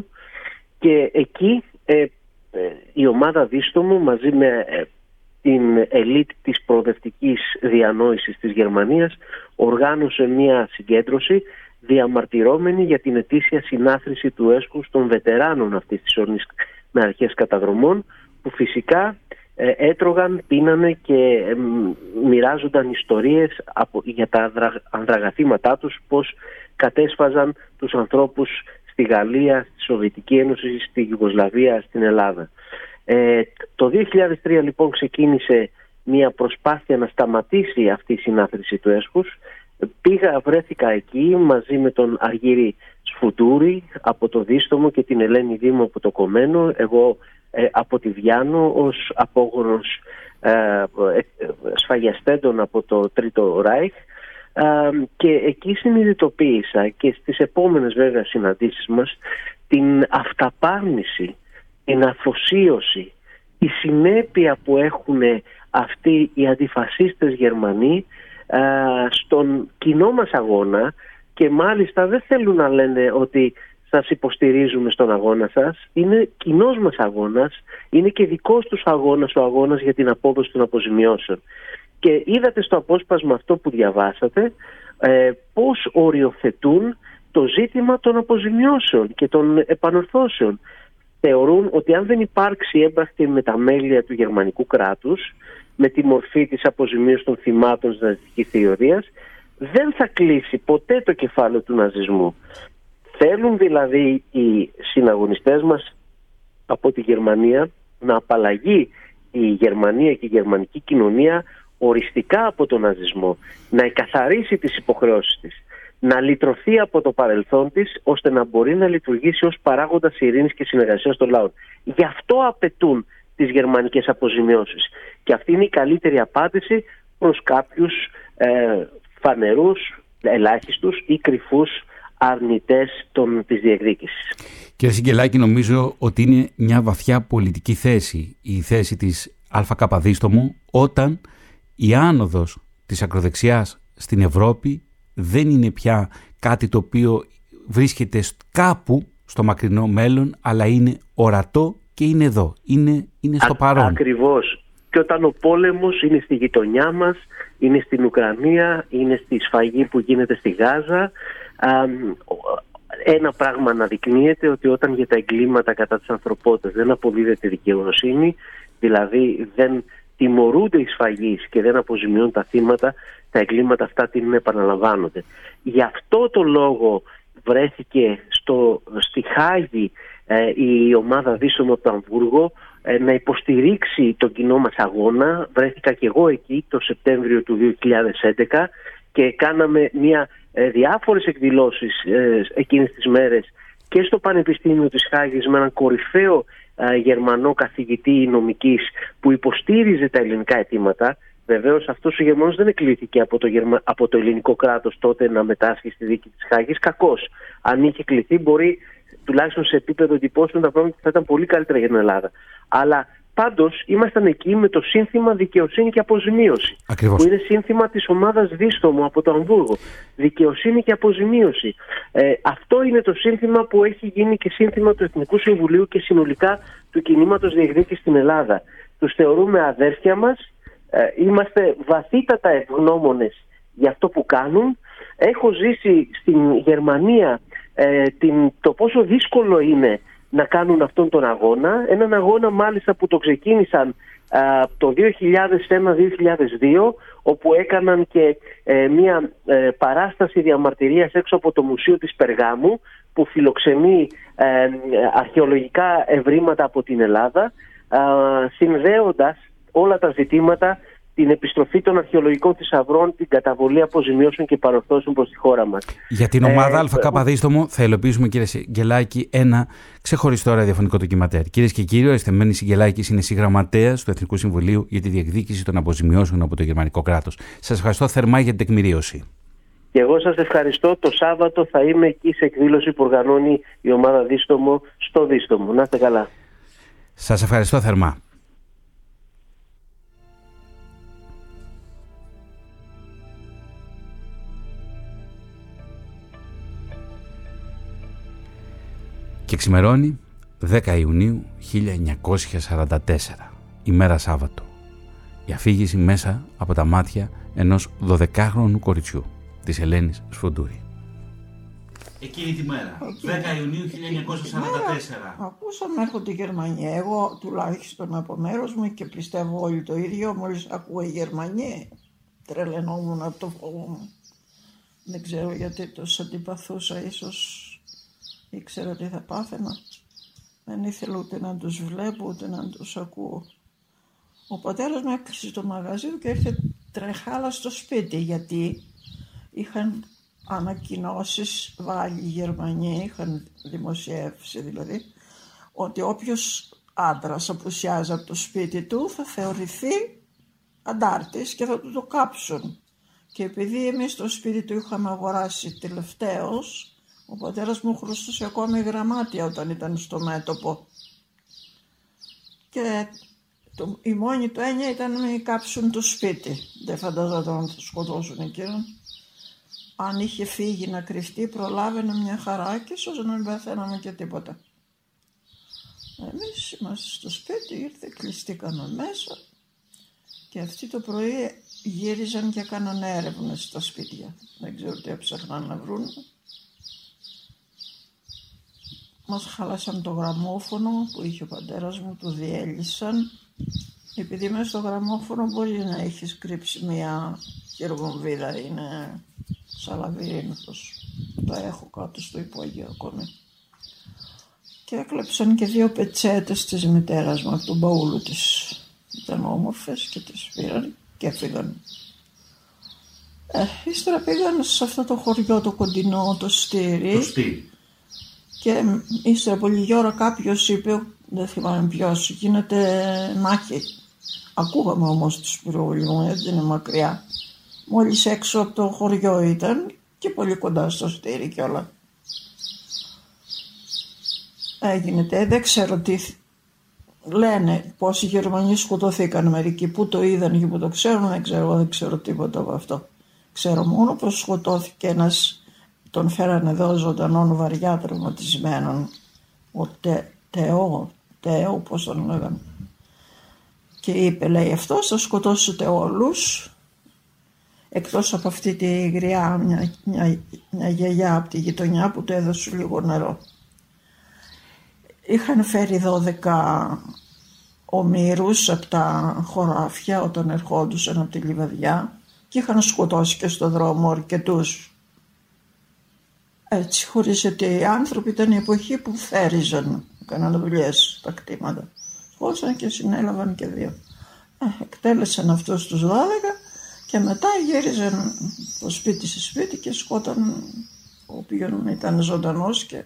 και εκεί ε, ε, η ομάδα Δίστομο μαζί με ε, την ελίτ της προοδευτικής διανόησης της Γερμανίας οργάνωσε μια συγκέντρωση διαμαρτυρώμενη για την ετήσια συνάθρηση του έσχους των βετεράνων αυτής της ορεινής μεραρχίας καταδρομών, που φυσικά ε, έτρωγαν, πίνανε και ε, μοιράζονταν ιστορίες από, για τα ανδραγαθήματά τους, πως κατέσφαζαν τους ανθρώπους στη Γαλλία, στη Σοβιετική Ένωση, στη Ιουγκοσλαβία, στην Ελλάδα. Ε, το δύο χιλιάδες τρία λοιπόν ξεκίνησε μια προσπάθεια να σταματήσει αυτή η συνάθρηση του έσχους. Πήγα, βρέθηκα εκεί μαζί με τον Αργύρη Σφουτούρη από το Δίστομο και την Ελένη Δήμο από το Κομμένο, εγώ ε, από τη Βιάνο ως απόγονος ε, ε, σφαγιαστέντων από το Τρίτο Ράιχ, ε, και εκεί συνειδητοποίησα και στις επόμενες βέβαια συναντήσεις μας την αυταπάρνηση, την αφοσίωση, η συνέπεια που έχουν αυτοί οι αντιφασίστες Γερμανοί α, στον κοινό μας αγώνα, και μάλιστα δεν θέλουν να λένε ότι σας υποστηρίζουμε στον αγώνα σας. Είναι κοινός μας αγώνας, είναι και δικός τους αγώνας ο αγώνας για την απόδοση των αποζημιώσεων. Και είδατε στο απόσπασμα αυτό που διαβάσατε ε, πώς οριοθετούν το ζήτημα των αποζημιώσεων και των επανορθώσεων. Θεωρούν ότι αν δεν υπάρξει έμπρακτη μεταμέλεια του γερμανικού κράτους με τη μορφή της αποζημίωσης των θυμάτων της ναζιστικής θηριωδίας, δεν θα κλείσει ποτέ το κεφάλαιο του ναζισμού. Θέλουν δηλαδή οι συναγωνιστές μας από τη Γερμανία να απαλλαγεί η Γερμανία και η γερμανική κοινωνία οριστικά από τον ναζισμό, να εκαθαρίσει τις υποχρεώσεις της, να λυτρωθεί από το παρελθόν της, ώστε να μπορεί να λειτουργήσει ως παράγοντας ειρήνης και συνεργασίας των λαών. Γι' αυτό απαιτούν τις γερμανικές αποζημιώσεις. Και αυτή είναι η καλύτερη απάντηση προς κάποιους ε, φανερούς, ελάχιστους ή κρυφούς αρνητές των, της διεκδίκησης. Κύριε Σιγκελάκη, νομίζω ότι είναι μια βαθιά πολιτική θέση η θέση της ΑΚ Δίστομου, όταν η άνοδος της ακροδεξιάς στην Ευρώπη δεν είναι πια κάτι το οποίο βρίσκεται κάπου στο μακρινό μέλλον, αλλά είναι ορατό και είναι εδώ, είναι, είναι στο Α, παρόν. Ακριβώς. Και όταν ο πόλεμος είναι στη γειτονιά μας, είναι στην Ουκρανία, είναι στη σφαγή που γίνεται στη Γάζα, α, ένα πράγμα αναδεικνύεται, ότι όταν για τα εγκλήματα κατά της ανθρωπότητας δεν αποδίδεται δικαιοσύνη, δηλαδή δεν τιμωρούνται οι σφαγείς και δεν αποζημιώνουν τα θύματα, τα εγκλήματα αυτά τείνουν να επαναλαμβάνονται. Γι' αυτό το λόγο βρέθηκε στο, στη Χάγη ε, η ομάδα Δίστομο από το Αμβούργο ε, να υποστηρίξει τον κοινό μας αγώνα. Βρέθηκα και εγώ εκεί το Σεπτέμβριο του δύο χιλιάδες έντεκα και κάναμε μια, ε, διάφορες εκδηλώσεις ε, εκείνες τις μέρες και στο Πανεπιστήμιο της Χάγης με έναν κορυφαίο ε, Γερμανό καθηγητή νομικής που υποστήριζε τα ελληνικά αιτήματα. Βεβαίως αυτός ο Γερμανός δεν εκλήθηκε από το, Γερμα... από το ελληνικό κράτος τότε να μετάσχει στη δίκη της Χάγης. Κακώς. Αν είχε κληθεί, μπορεί τουλάχιστον σε επίπεδο εντυπώσεων τα πράγματα θα ήταν πολύ καλύτερα για την Ελλάδα. Αλλά πάντως ήμασταν εκεί με το σύνθημα δικαιοσύνη και αποζημίωση. Ακριβώς. Που είναι σύνθημα της ομάδας Δίστομο από το Αμβούργο. Δικαιοσύνη και αποζημίωση. Ε, αυτό είναι το σύνθημα που έχει γίνει και σύνθημα του Εθνικού Συμβουλίου και συνολικά του κινήματος διεκδίκησης στην Ελλάδα. Τους θεωρούμε αδέρφια μας. Ε, είμαστε βαθύτατα ευγνώμονες για αυτό που κάνουν. Έχω ζήσει στην Γερμανία ε, την, το πόσο δύσκολο είναι να κάνουν αυτόν τον αγώνα. Έναν αγώνα μάλιστα που το ξεκίνησαν ε, το δύο χιλιάδες ένα δύο χιλιάδες δύο, όπου έκαναν και ε, μια ε, παράσταση διαμαρτυρίας έξω από το Μουσείο της Περγάμου, που φιλοξενεί ε, αρχαιολογικά ευρήματα από την Ελλάδα, ε, συνδέοντας όλα τα ζητήματα, την επιστροφή των αρχαιολογικών θησαυρών, την καταβολή αποζημιώσεων και παρορθώσεων προς τη χώρα μας. Για την ομάδα ε, ΑΚ Δίστομο θα υλοποιήσουμε, κύριε Συγγελάκη, ένα ξεχωριστό ραδιοφωνικό ντοκιματέρ. Κυρίες και κύριοι, ο Αισθεμένης Συγγελάκης είναι συγγραμματέας του Εθνικού Συμβουλίου για τη διεκδίκηση των αποζημιώσεων από το γερμανικό κράτος. Σας ευχαριστώ θερμά για την τεκμηρίωση. Και εγώ σας ευχαριστώ. Το Σάββατο θα είμαι εκεί σε εκδήλωση που οργανώνει η ομάδα Δίστομο στο Δίστομο. Να είστε καλά. Σας ευχαριστώ θερμά. Και ξημερώνει δέκα Ιουνίου χίλια εννιακόσια σαράντα τέσσερα, ημέρα Σάββατο. Η αφήγηση μέσα από τα μάτια ενός δωδεκάχρονου κοριτσιού, της Ελένης Σφοντούρη. Εκείνη τη μέρα, δέκα Ιουνίου χίλια εννιακόσια σαράντα τέσσερα. Ακούσαμε έρχονται οι Γερμανοί. Εγώ τουλάχιστον από μέρος μου, και πιστεύω όλοι το ίδιο, μόλις ακούω οι Γερμανοί, τρελαινόμουν από το φόβο μου. Δεν ξέρω γιατί τους αντιπαθούσα, ίσως ήξερα τι θα πάθαινα. Δεν ήθελα ούτε να τους βλέπω ούτε να τους ακούω. Ο πατέρας μου έκλεισε το μαγαζί του και ήρθε τρεχάλα στο σπίτι, γιατί είχαν ανακοινώσεις βάλει οι Γερμανοί, είχαν δημοσιεύσει δηλαδή, ότι όποιος άντρας απουσιάζει από το σπίτι του θα θεωρηθεί αντάρτης και θα του το κάψουν. Και επειδή εμείς στο σπίτι του είχαμε αγοράσει τελευταίος, ο πατέρας μου χρωστούσε ακόμη γραμμάτια όταν ήταν στο μέτωπο. Και το, η μόνη του έννοια ήταν να μην κάψουν το σπίτι. Δεν φανταζόταν να θα σκοτώσουν εκείνον. Αν είχε φύγει να κρυφτεί, προλάβαινε μια χαρά και ίσως να μην πεθαίναμε και τίποτα. Εμείς είμαστε στο σπίτι, ήρθε, κλειστήκαμε μέσα και αυτοί το πρωί γύριζαν και έκαναν έρευνες στα σπίτια. Δεν ξέρω τι έψαχναν να βρουν. Μας χάλασαν το γραμμόφωνο που είχε ο πατέρας μου, το διέλυσαν. Επειδή μέσα στο γραμμόφωνο μπορεί να έχεις κρύψει μια χειροβομβίδα, είναι σαν λαβύρινθος. Το έχω κάτω στο υπόγειο ακόμη. Και έκλεψαν και δύο πετσέτες της μητέρας μου από τον μπαούλο της. Ήταν όμορφες και τις πήραν και έφυγαν. Ε, ύστερα πήγαν σε αυτό το χωριό το κοντινό, το Στήρι. Το Στήρι. Και ύστερα από λίγη ώρα κάποιος είπε, δεν θυμάμαι ποιος, γίνεται μάχη. Ακούγαμε όμως τους πυροβολισμούς, δεν είναι μακριά. Μόλις έξω από το χωριό ήταν και πολύ κοντά στο Στήρι και όλα. Έγινε, δεν ξέρω τι λένε, πόσοι Γερμανοί σκοτωθήκαν, μερικοί που το είδαν και που το ξέρουν, δεν ξέρω, δεν ξέρω τίποτα από αυτό. Ξέρω μόνο πως σκοτώθηκε ένας, τον φέρανε εδώ ζωντανόν, βαριά τραυματισμένον, ο Τε, Τεό, Τεό πώς τον λέγανε. Και είπε, λέει, αυτός θα σκοτώσετε όλους, εκτός από αυτή τη γριά, μια, μια, μια γιαγιά από τη γειτονιά που του έδωσε λίγο νερό. Είχαν φέρει δώδεκα ομήρους από τα χωράφια όταν ερχόντουσαν από τη Λιβαδιά και είχαν σκοτώσει και στο δρόμο αρκετούς. Έτσι, χωρίς ότι οι άνθρωποι ήταν η εποχή που φέριζαν, έκαναν δουλειές τα κτήματα. Σκότωσαν και συνέλαβαν και δύο. Ε, εκτέλεσαν αυτούς τους δώδεκα και μετά γύριζαν το σπίτι σε σπίτι και σκότωναν όποιον ήταν ζωντανός. Και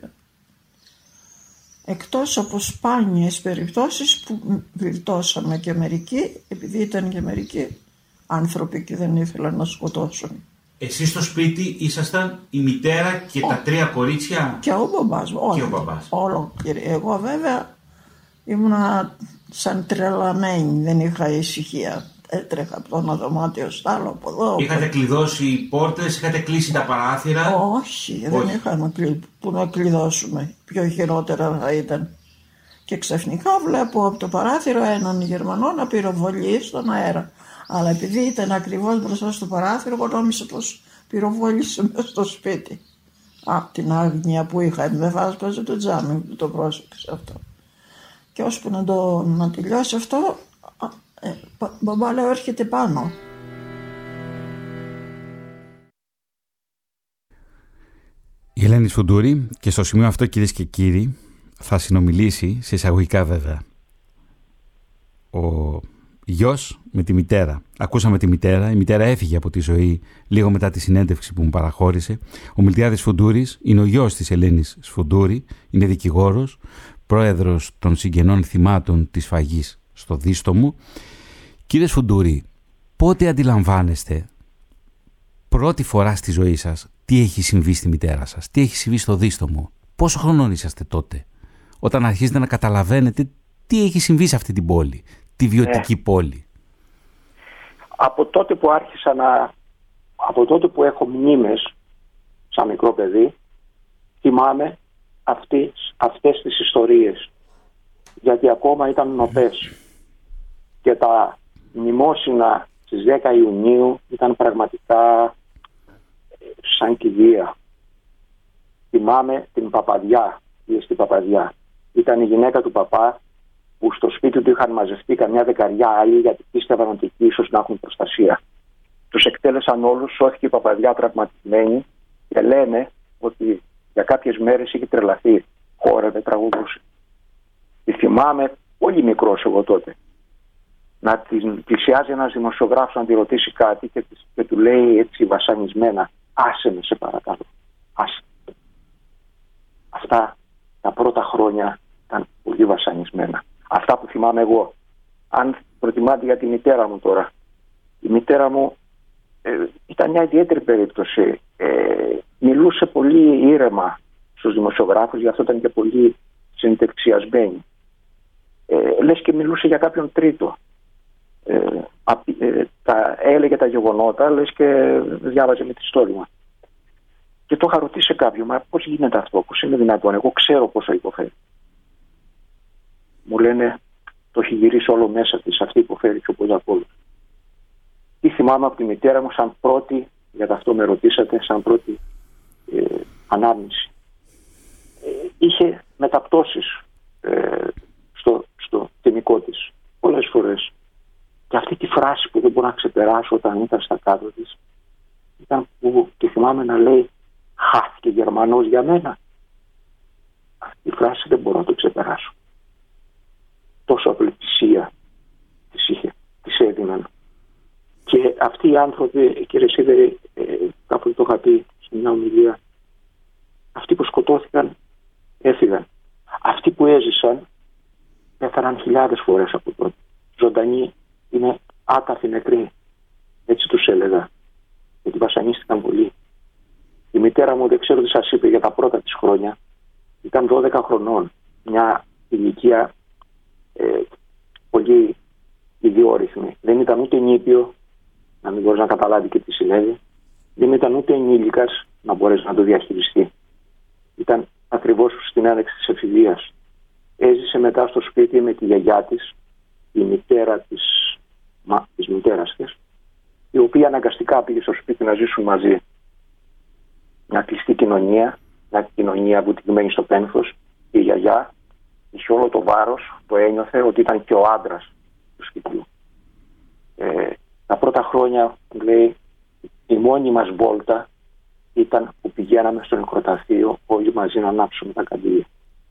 εκτός από σπάνιες περιπτώσεις που γλιτώσαμε και μερικοί, επειδή ήταν και μερικοί άνθρωποι και δεν ήθελαν να σκοτώσουν. Εσείς στο σπίτι ήσασταν η μητέρα και ο, τα τρία κορίτσια? Και ο μπαμπάς μου. Και ο μπαμπάς. Όλο, κύριε. Εγώ βέβαια ήμουνα σαν τρελαμένη, δεν είχα ησυχία. Έτρεχα από το ένα δωμάτιο στο άλλο, από εδώ. Είχατε κλειδώσει πόρτες, είχατε κλείσει τα παράθυρα? Όχι, Όχι. δεν είχαμε κλει... που να κλειδώσουμε. Πιο χειρότερα θα ήταν. Και ξαφνικά βλέπω από το παράθυρο έναν Γερμανό να πυροβολεί στον αέρα. Αλλά επειδή ήταν ακριβώς μπροστά στο παράθυρο, εγώ νόμιζα πως πυροβόλησε μέσα στο σπίτι. Από την άγνοια που είχα, δεν βάσπαζε το τζάμι που το πρόσεξε αυτό. Και ώσπου να, το, να τελειώσει αυτό, ε, μπαμπά λέω έρχεται πάνω. Ελένη Σφουντούρη, και στο σημείο αυτό, κυρίες και κύριοι, θα συνομιλήσει, σε εισαγωγικά βέβαια, ο γιος με τη μητέρα. Ακούσαμε τη μητέρα, η μητέρα έφυγε από τη ζωή λίγο μετά τη συνέντευξη που μου παραχώρησε. Ο Μιλτιάδης Σφουντούρης είναι ο γιος της Ελένης Σφουντούρη, είναι δικηγόρος, πρόεδρος των συγγενών θυμάτων της φαγής στο Δίστομο. Κύριε Σφουντούρη, πότε αντιλαμβάνεστε πρώτη φορά στη ζωή σας τι έχει συμβεί στη μητέρα σας, τι έχει συμβεί στο Δίστομο? Πόσο χρονών είσαστε τότε, όταν αρχίζετε να καταλαβαίνετε τι έχει συμβεί σε αυτή την πόλη, τη βιωτική ε, πόλη? Από τότε που άρχισα να... Από τότε που έχω μνήμες σαν μικρό παιδί, θυμάμαι αυτές, αυτές τις ιστορίες, γιατί ακόμα ήταν νοπές και τα μνημόσυνα στις δέκα Ιουνίου ήταν πραγματικά σαν κηδεία. Θυμάμαι την Παπαδιά, ή στην Παπαδιά. Ήταν η γυναίκα του παπά, που στο σπίτι του είχαν μαζευτεί καμιά δεκαριά άλλοι, γιατί πίστευαν ότι εκεί ίσως να έχουν προστασία. Τους εκτέλεσαν όλους, σώθηκε η Παπαδιά τραυματισμένη και λένε ότι για κάποιες μέρες είχε τρελαθεί. Χόρευε, τραγουδούσε. Τη θυμάμαι, πολύ μικρός εγώ τότε, να την πλησιάζει ένας δημοσιογράφος να τη ρωτήσει κάτι και, και του λέει έτσι βασανισμένα, άσε με σε παρακαλώ, άσε. Αυτά τα πρώτα χρόνια ήταν πολύ βασανισμένα. Αυτά που θυμάμαι εγώ. Αν προτιμάτε για τη μητέρα μου τώρα, η μητέρα μου ε, ήταν μια ιδιαίτερη περίπτωση. Ε, μιλούσε πολύ ήρεμα στους δημοσιογράφους, γι' αυτό ήταν και πολύ συνεντευξιασμένη. Ε, λες και μιλούσε για κάποιον τρίτο. Ε, ε, τα, έλεγε τα γεγονότα, λες και διάβαζε με τη στόλμα. Και το είχα ρωτήσει σε κάποιον, μα πώς γίνεται αυτό, πώς είναι δυνατόν, εγώ ξέρω πόσο υποφέρει. Μου λένε, το έχει γυρίσει όλο μέσα της, αυτή υποφέρει πιο πολύ από όλους. Τι θυμάμαι από τη μητέρα μου σαν πρώτη, για αυτό με ρωτήσατε, σαν πρώτη ε, ανάμνηση. Ε, είχε μεταπτώσεις ε, στο, στο τιμικό της πολλές φορές. Και αυτή τη φράση που δεν μπορώ να ξεπεράσω όταν ήταν στα κάτω της, ήταν που τη θυμάμαι να λέει, χάθηκε Γερμανός για μένα. Αυτή τη φράση δεν μπορώ να το ξεπεράσω. Τόσο απελπισία της είχε, της έδιναν. Και αυτοί οι άνθρωποι, κύριε Σίδερη, ε, κάπου το είχα πει σε μια ομιλία, αυτοί που σκοτώθηκαν έφυγαν. Αυτοί που έζησαν πέθαναν χιλιάδες φορές από τότε. Ζωντανοί είναι άκαθοι νεκροί. Έτσι τους έλεγα. Γιατί βασανίστηκαν πολύ. Η μητέρα μου, δεν ξέρω τι σας είπε, για τα πρώτα της χρόνια ήταν δώδεκα χρονών. Μια ηλικία ε, πολύ ιδιόρυθμη. Δεν ήταν ούτε νήπιο, να μην μπορεί να καταλάβει και τι συνέβη. Δεν ήταν ούτε ενήλικας να μπορέσει να το διαχειριστεί. Ήταν ακριβώς στην έναρξη της εφηβείας. Έζησε μετά στο σπίτι με τη γιαγιά της, η μητέρα της, μα, της μητέρας της, η οποία αναγκαστικά πήγε στο σπίτι να ζήσουν μαζί. Μια κλειστή κοινωνία, μια κοινωνία βουτυγμένη στο πένθος. Η γιαγιά είχε όλο το βάρος, το ένιωθε ότι ήταν και ο άντρας του σπιτιού. Ε, τα πρώτα χρόνια, λέει, η μόνη μας βόλτα ήταν που πηγαίναμε στο νεκροταφείο όλοι μαζί να ανάψουμε τα καντήλια.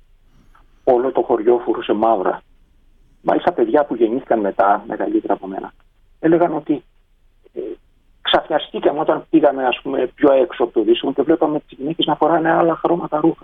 Όλο το χωριό φορούσε μαύρα. Μάλιστα παιδιά που γεννήθηκαν μετά, μεγαλύτερα από μένα, έλεγαν ότι ε, ξαφνιαστήκαμε όταν πήγαμε, ας πούμε, πιο έξω από το Δίστομο και βλέπαμε τις γυναίκες να φοράνε άλλα χρώματα ρούχα.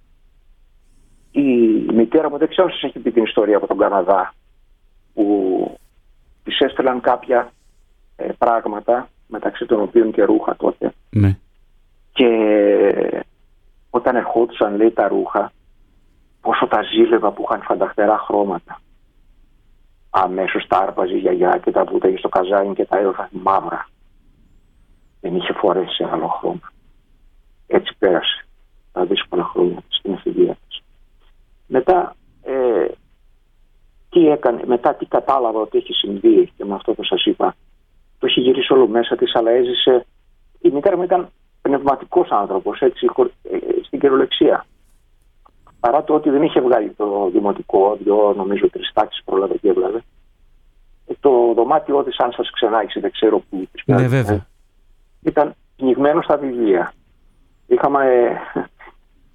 Η μητέρα μου, δεν ξέρω αν σας έχει πει την ιστορία από τον Καναδά, που της έστελαν κάποια ε, πράγματα, μεταξύ των οποίων και ρούχα τότε. Ναι. Και όταν ερχόντουσαν, λέει, τα ρούχα, πόσο τα ζήλευα που είχαν φανταχτερά χρώματα. Αμέσως τα άρπαζε η γιαγιά και τα βούταγε στο καζάνι και τα έδωθα μαύρα. Δεν είχε φορέσει άλλο χρώμα. Έτσι πέρασε τα δύσκολα χρόνια στην εφηβεία της. Μετά, ε, τι έκανε, μετά τι κατάλαβα ότι έχει συμβεί, και με αυτό που σας είπα, το έχει γυρίσει όλο μέσα της, αλλά έζησε. Η μητέρα μου ήταν πνευματικός άνθρωπος, έτσι, στην κυριολεξία. Παρά το ότι δεν είχε βγάλει το δημοτικό, δυο νομίζω τρεις τάξεις πρόλαβε και έβγαλε. Το δωμάτιό της, αν σας ξενάγησε, δεν ξέρω πού της ναι, βέβαια. ήταν πνιγμένο στα βιβλία. Είχαμε,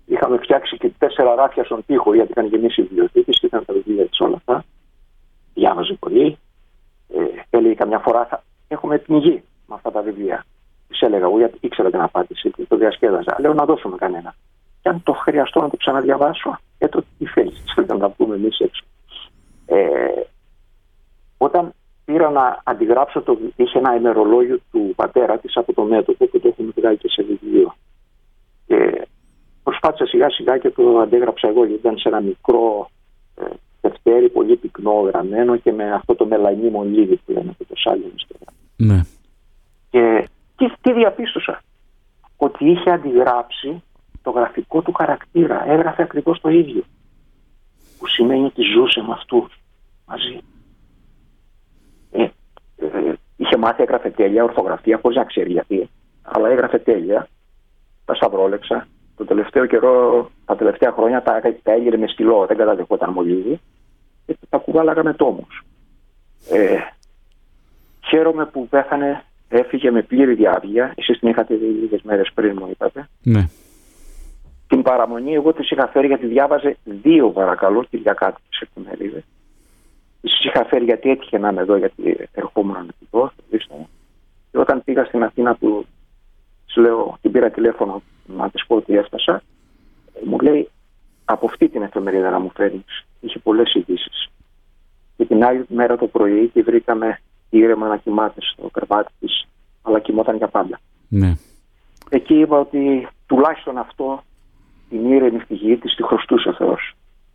Είχαμε φτιάξει και τέσσερα ράφια στον τοίχο, γιατί είχαν γεμίσει οι βιβλιοθήκες και ήταν τα βιβλία της όλα αυτά. Διάβαζε πολύ. Ε, έλεγε καμιά φορά θα έχουμε πνιγεί με αυτά τα βιβλία. Της έλεγα εγώ, γιατί ήξερα την απάντηση και το διασκέδαζα. Λέω να δώσουμε κανένα. Και αν το χρειαστώ να το ξαναδιαβάσω, ε, τότε τι θέλεις, να τα πούμε εμείς έξω. Ε, όταν πήρα να αντιγράψω, το, είχε ένα ημερολόγιο του πατέρα της από το μέτωπο που το έχουμε βγάλει και σε βιβλίο. Και προσπάθησα σιγά σιγά και το αντέγραψα εγώ, γιατί ήταν σε ένα μικρό ε, δευτέρι, πολύ πυκνό γραμμένο και με αυτό το μελανί μολύβι που λέμε και το σάλιο. Ναι. Και τι, τι διαπίστωσα? Ότι είχε αντιγράψει το γραφικό του χαρακτήρα. Έγραφε ακριβώς το ίδιο. Που σημαίνει ότι ζούσε με αυτούς μαζί. Ε, ε, είχε μάθει, έγραφε τέλεια ορθογραφία, χωρίς να ξέρει γιατί. Αλλά έγραφε τέλεια. Τα σταυρόλεξα. Το τελευταίο καιρό, τα τελευταία χρόνια τα, τα έγειρε με στυλό. Δεν καταδεχόταν μολύβι. Και τα κουβάλαγα με τόμους. Ε, χαίρομαι που πέθανε. Έφυγε με πλήρη διάβγεια. Εσείς την είχατε δει λίγες μέρες πριν, μου είπατε. Ναι. Την παραμονή εγώ της είχα φέρει, γιατί διάβαζε δύο παρακαλώ κυριακάτικες εφημερίδες. Τις είχα φέρει γιατί έτυχε να είμαι εδώ, γιατί ερχόμουν να την δω. Και όταν πήγα στην Αθήνα, που της λέω, την πήρα τηλέφωνο να της πω ότι έφτασα, μου λέει από αυτή την εφημερίδα να μου φέρνεις. Είχε πολλές ειδήσεις. Και την άλλη μέρα το πρωί τη βρήκαμε ήρεμα να κοιμάται στο κρεβάτι της, αλλά κοιμόταν για πάντα. Ναι. Εκεί είπα ότι τουλάχιστον αυτό, την ήρεμη φυγή της, τη χρωστούσε ο Θεός.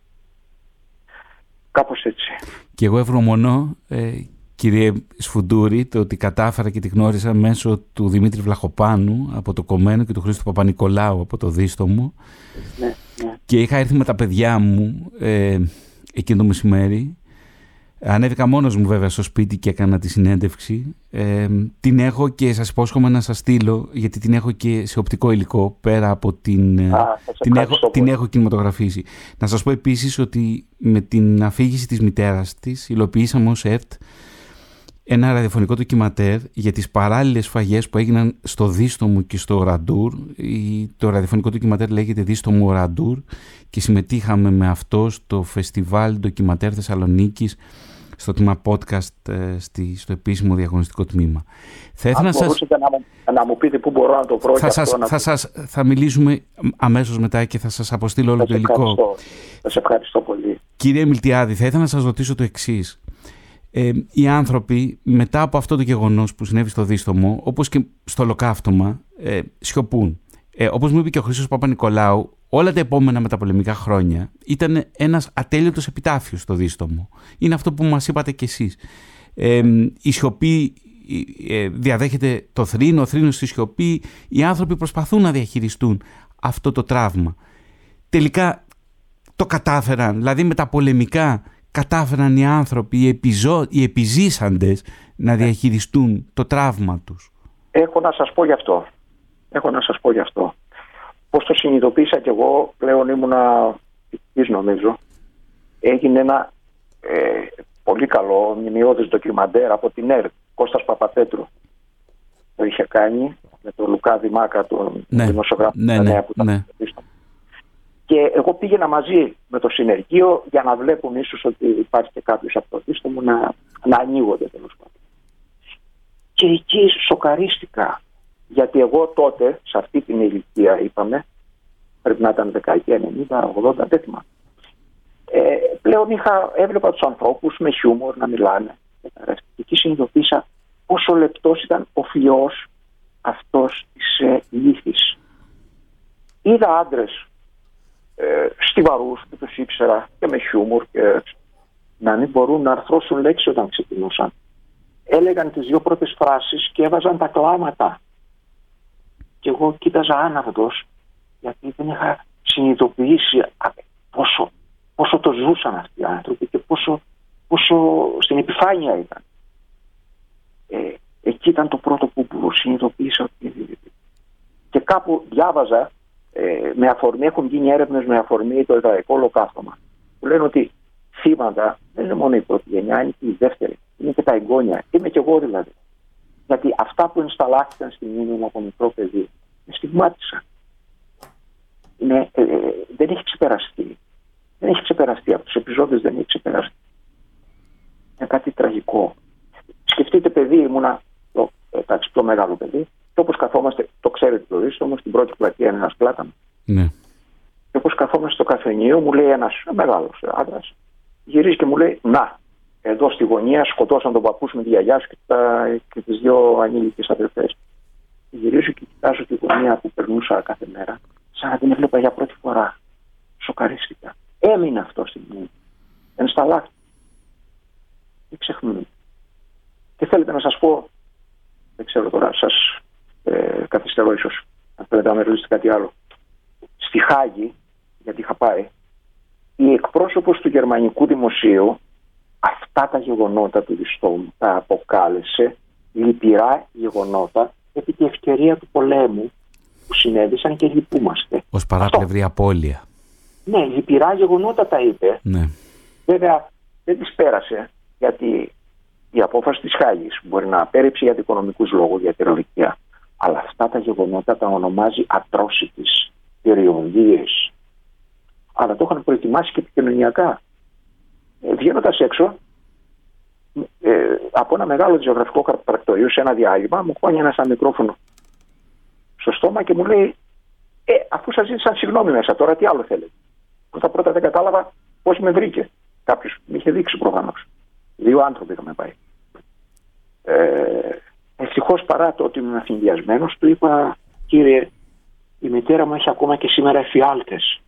Κάπως έτσι. Και εγώ ευγνωμονώ, ε, κύριε Σφουντούρη, το ότι κατάφερα και τη γνώρισα μέσω του Δημήτρη Βλαχοπάνου από το Κομμένο και του Χρήστου Παπα-Νικολάου από το Δίστομο. Ναι, ναι. Και είχα έρθει με τα παιδιά μου ε, εκείνο το μεσημέρι. Ανέβηκα μόνος μου βέβαια στο σπίτι και έκανα τη συνέντευξη. Ε, την έχω και σας υπόσχομαι να σας στείλω, γιατί την έχω και σε οπτικό υλικό πέρα από την... Α, την, έχω, την έχω κινηματογραφήσει. Να σας πω επίσης ότι με την αφήγηση της μητέρας της υλοποιήσαμε ως ΕΡΤ ένα ραδιοφωνικό ντοκιματέρ για τις παράλληλες σφαγές που έγιναν στο Δίστομο και στο Ραντούρ. Το ραδιοφωνικό ντοκιματέρ λέγεται Δίστομο Ραντούρ και συμμετείχαμε με αυτό στο φεστιβάλ ντοκιματέρ Θεσσαλονίκης, στο τμήμα podcast, στη, στο επίσημο διαγωνιστικό τμήμα. Θα ήθελα Αν σας... μπορούσατε να μου, να μου πείτε πού μπορώ να το βρω. Θα, σας, να... θα, σας, θα μιλήσουμε αμέσως μετά και θα σας αποστείλω όλο το υλικό. Θα σε ευχαριστώ πολύ. Κύριε Μιλτιάδη, θα ήθελα να σας ρωτήσω το εξής. Ε, οι άνθρωποι μετά από αυτό το γεγονός που συνέβη στο Δίστομο, όπως και στο ολοκαύτωμα, ε, σιωπούν. Ε, όπως μου είπε και ο Χρήστος Παπα-Νικολάου, όλα τα επόμενα μεταπολεμικά χρόνια ήταν ένας ατέλειωτος επιτάφιος στο Δίστομο. Είναι αυτό που μας είπατε κι εσείς. Ε, η σιωπή ε, διαδέχεται το θρήνο, ο θρήνος στη σιωπή. Οι άνθρωποι προσπαθούν να διαχειριστούν αυτό το τραύμα. Τελικά το κατάφεραν, δηλαδή μεταπολεμικά κατάφεραν οι άνθρωποι, οι, επιζω... οι επιζήσαντες να διαχειριστούν το τραύμα τους. Έχω να σας πω γι' αυτό. Έχω να σας πω γι' αυτό. Πώς το συνειδητοποίησα κι εγώ, πλέον ήμουνα φοιτητής νομίζω. Έγινε ένα ε, πολύ καλό μνημειώδες ντοκιμαντέρ από την ΕΡΤ, Κώστας Παπαπέτρου. Το είχε κάνει με τον Λουκά Δημάκα, τον ναι, δημοσιογράφο ναι, ναι, που ήταν ναι. Και εγώ πήγαινα μαζί με το συνεργείο για να βλέπουμε ίσως ότι υπάρχει και κάποιος από το Δίστομο να, να ανοίγονται τέλος πάντων. Και εκεί σοκαρίστηκα. Γιατί εγώ τότε, σε αυτή την ηλικία είπαμε, πρέπει να ήταν δεκαετία ενενήντα, ογδόντα, δεν θυμάμαι. Ε, πλέον είχα, έβλεπα τους ανθρώπους με χιούμορ να μιλάνε. Και εκεί συνειδητοποίησα πόσο λεπτός ήταν ο φλοιός αυτός της ε, λύθης. Είδα άντρες ε, στιβαρούς που τους ήξερα και με χιούμορ και να μην μπορούν να αρθρώσουν λέξη όταν ξεκινούσαν. Έλεγαν τις δύο πρώτες φράσεις και έβαζαν τα κλάματα. Και εγώ κοίταζα άναυδος, γιατί δεν είχα συνειδητοποιήσει πόσο, πόσο το ζούσαν αυτοί οι άνθρωποι και πόσο, πόσο στην επιφάνεια ήταν. Ε, εκεί ήταν το πρώτο που, που συνειδητοποίησα. Και κάπου διάβαζα ε, με αφορμή, έχουν γίνει έρευνες με αφορμή το εβραϊκό ολοκαύτωμα, που λένε ότι θύματα δεν είναι μόνο η πρώτη γενιά, είναι και η δεύτερη, είναι και τα εγγόνια. Είμαι και εγώ δηλαδή. Γιατί αυτά που ενσταλάχθηκαν στη μνήμη μου από μικρό παιδί με στιγμάτισαν. είναι, ε, δεν έχει ξεπεραστεί. Δεν έχει ξεπεραστεί. Από τους επιζώντες δεν έχει ξεπεραστεί. Είναι κάτι τραγικό. Σκεφτείτε, παιδί, ήμουνα το, εντάξει, πιο μεγάλο παιδί, και όπως καθόμαστε, το ξέρετε το δίστομο, στην πρώτη πλατεία είναι ένας πλάτανος. Ναι. Και όπως καθόμαστε στο καφενείο, μου λέει ένας μεγάλος άντρας, γυρίζει και μου λέει: να, εδώ στη γωνία σκοτώσαν τον παππού σου με τη γιαγιά σου και, τα, και τις δύο ανήλικες αδερφές. Γυρίζω και κοιτάζω τη γωνία που περνούσα κάθε μέρα, σαν να την έβλεπα για πρώτη φορά. Σοκαρίστηκα. Έμεινε αυτό στη μνήμη. Ενσταλάχτη. Δεν ξεχνούμε. Και θέλετε να σας πω, δεν ξέρω τώρα, σας ε, καθυστερώ ίσως, αν θέλετε να με ρωτήσετε κάτι άλλο. Στη Χάγη, γιατί είχα πάει, η εκπρόσωπος του Γερμανικού Δημοσίου αυτά τα γεγονότα του Διστόμου τα αποκάλεσε λυπηρά γεγονότα επί τη ευκαιρία του πολέμου που συνέβησαν και λυπούμαστε. Ως παράπλευρη απώλεια. Ναι, λυπηρά γεγονότα τα είπε. Ναι. Βέβαια δεν τις πέρασε, γιατί η απόφαση της Χάγης μπορεί να απέρριψε για οικονομικούς λόγους, για τερορικία. Αλλά αυτά τα γεγονότα τα ονομάζει atrocities, περιοδίες. Αλλά το είχαν προετοιμάσει και επικοινωνιακά. Ε, βγαίνοντας έξω, ε, από ένα μεγάλο ζωγραφικό πρακτορείο, σε ένα διάλειμμα, μου χώνει ένα σαν μικρόφωνο στο στόμα και μου λέει: Ε, αφού σας ζήτησαν συγγνώμη μέσα, τώρα τι άλλο θέλετε? Πρώτα πρώτα δεν κατάλαβα πώς με βρήκε. Κάποιος με είχε δείξει προφανώς. Δύο άνθρωποι είχαμε πάει. Ε, Ευτυχώς, παρά το ότι ήμουν αφηνδιασμένος, του είπα: Κύριε, η μητέρα μου έχει ακόμα και σήμερα εφιάλτες.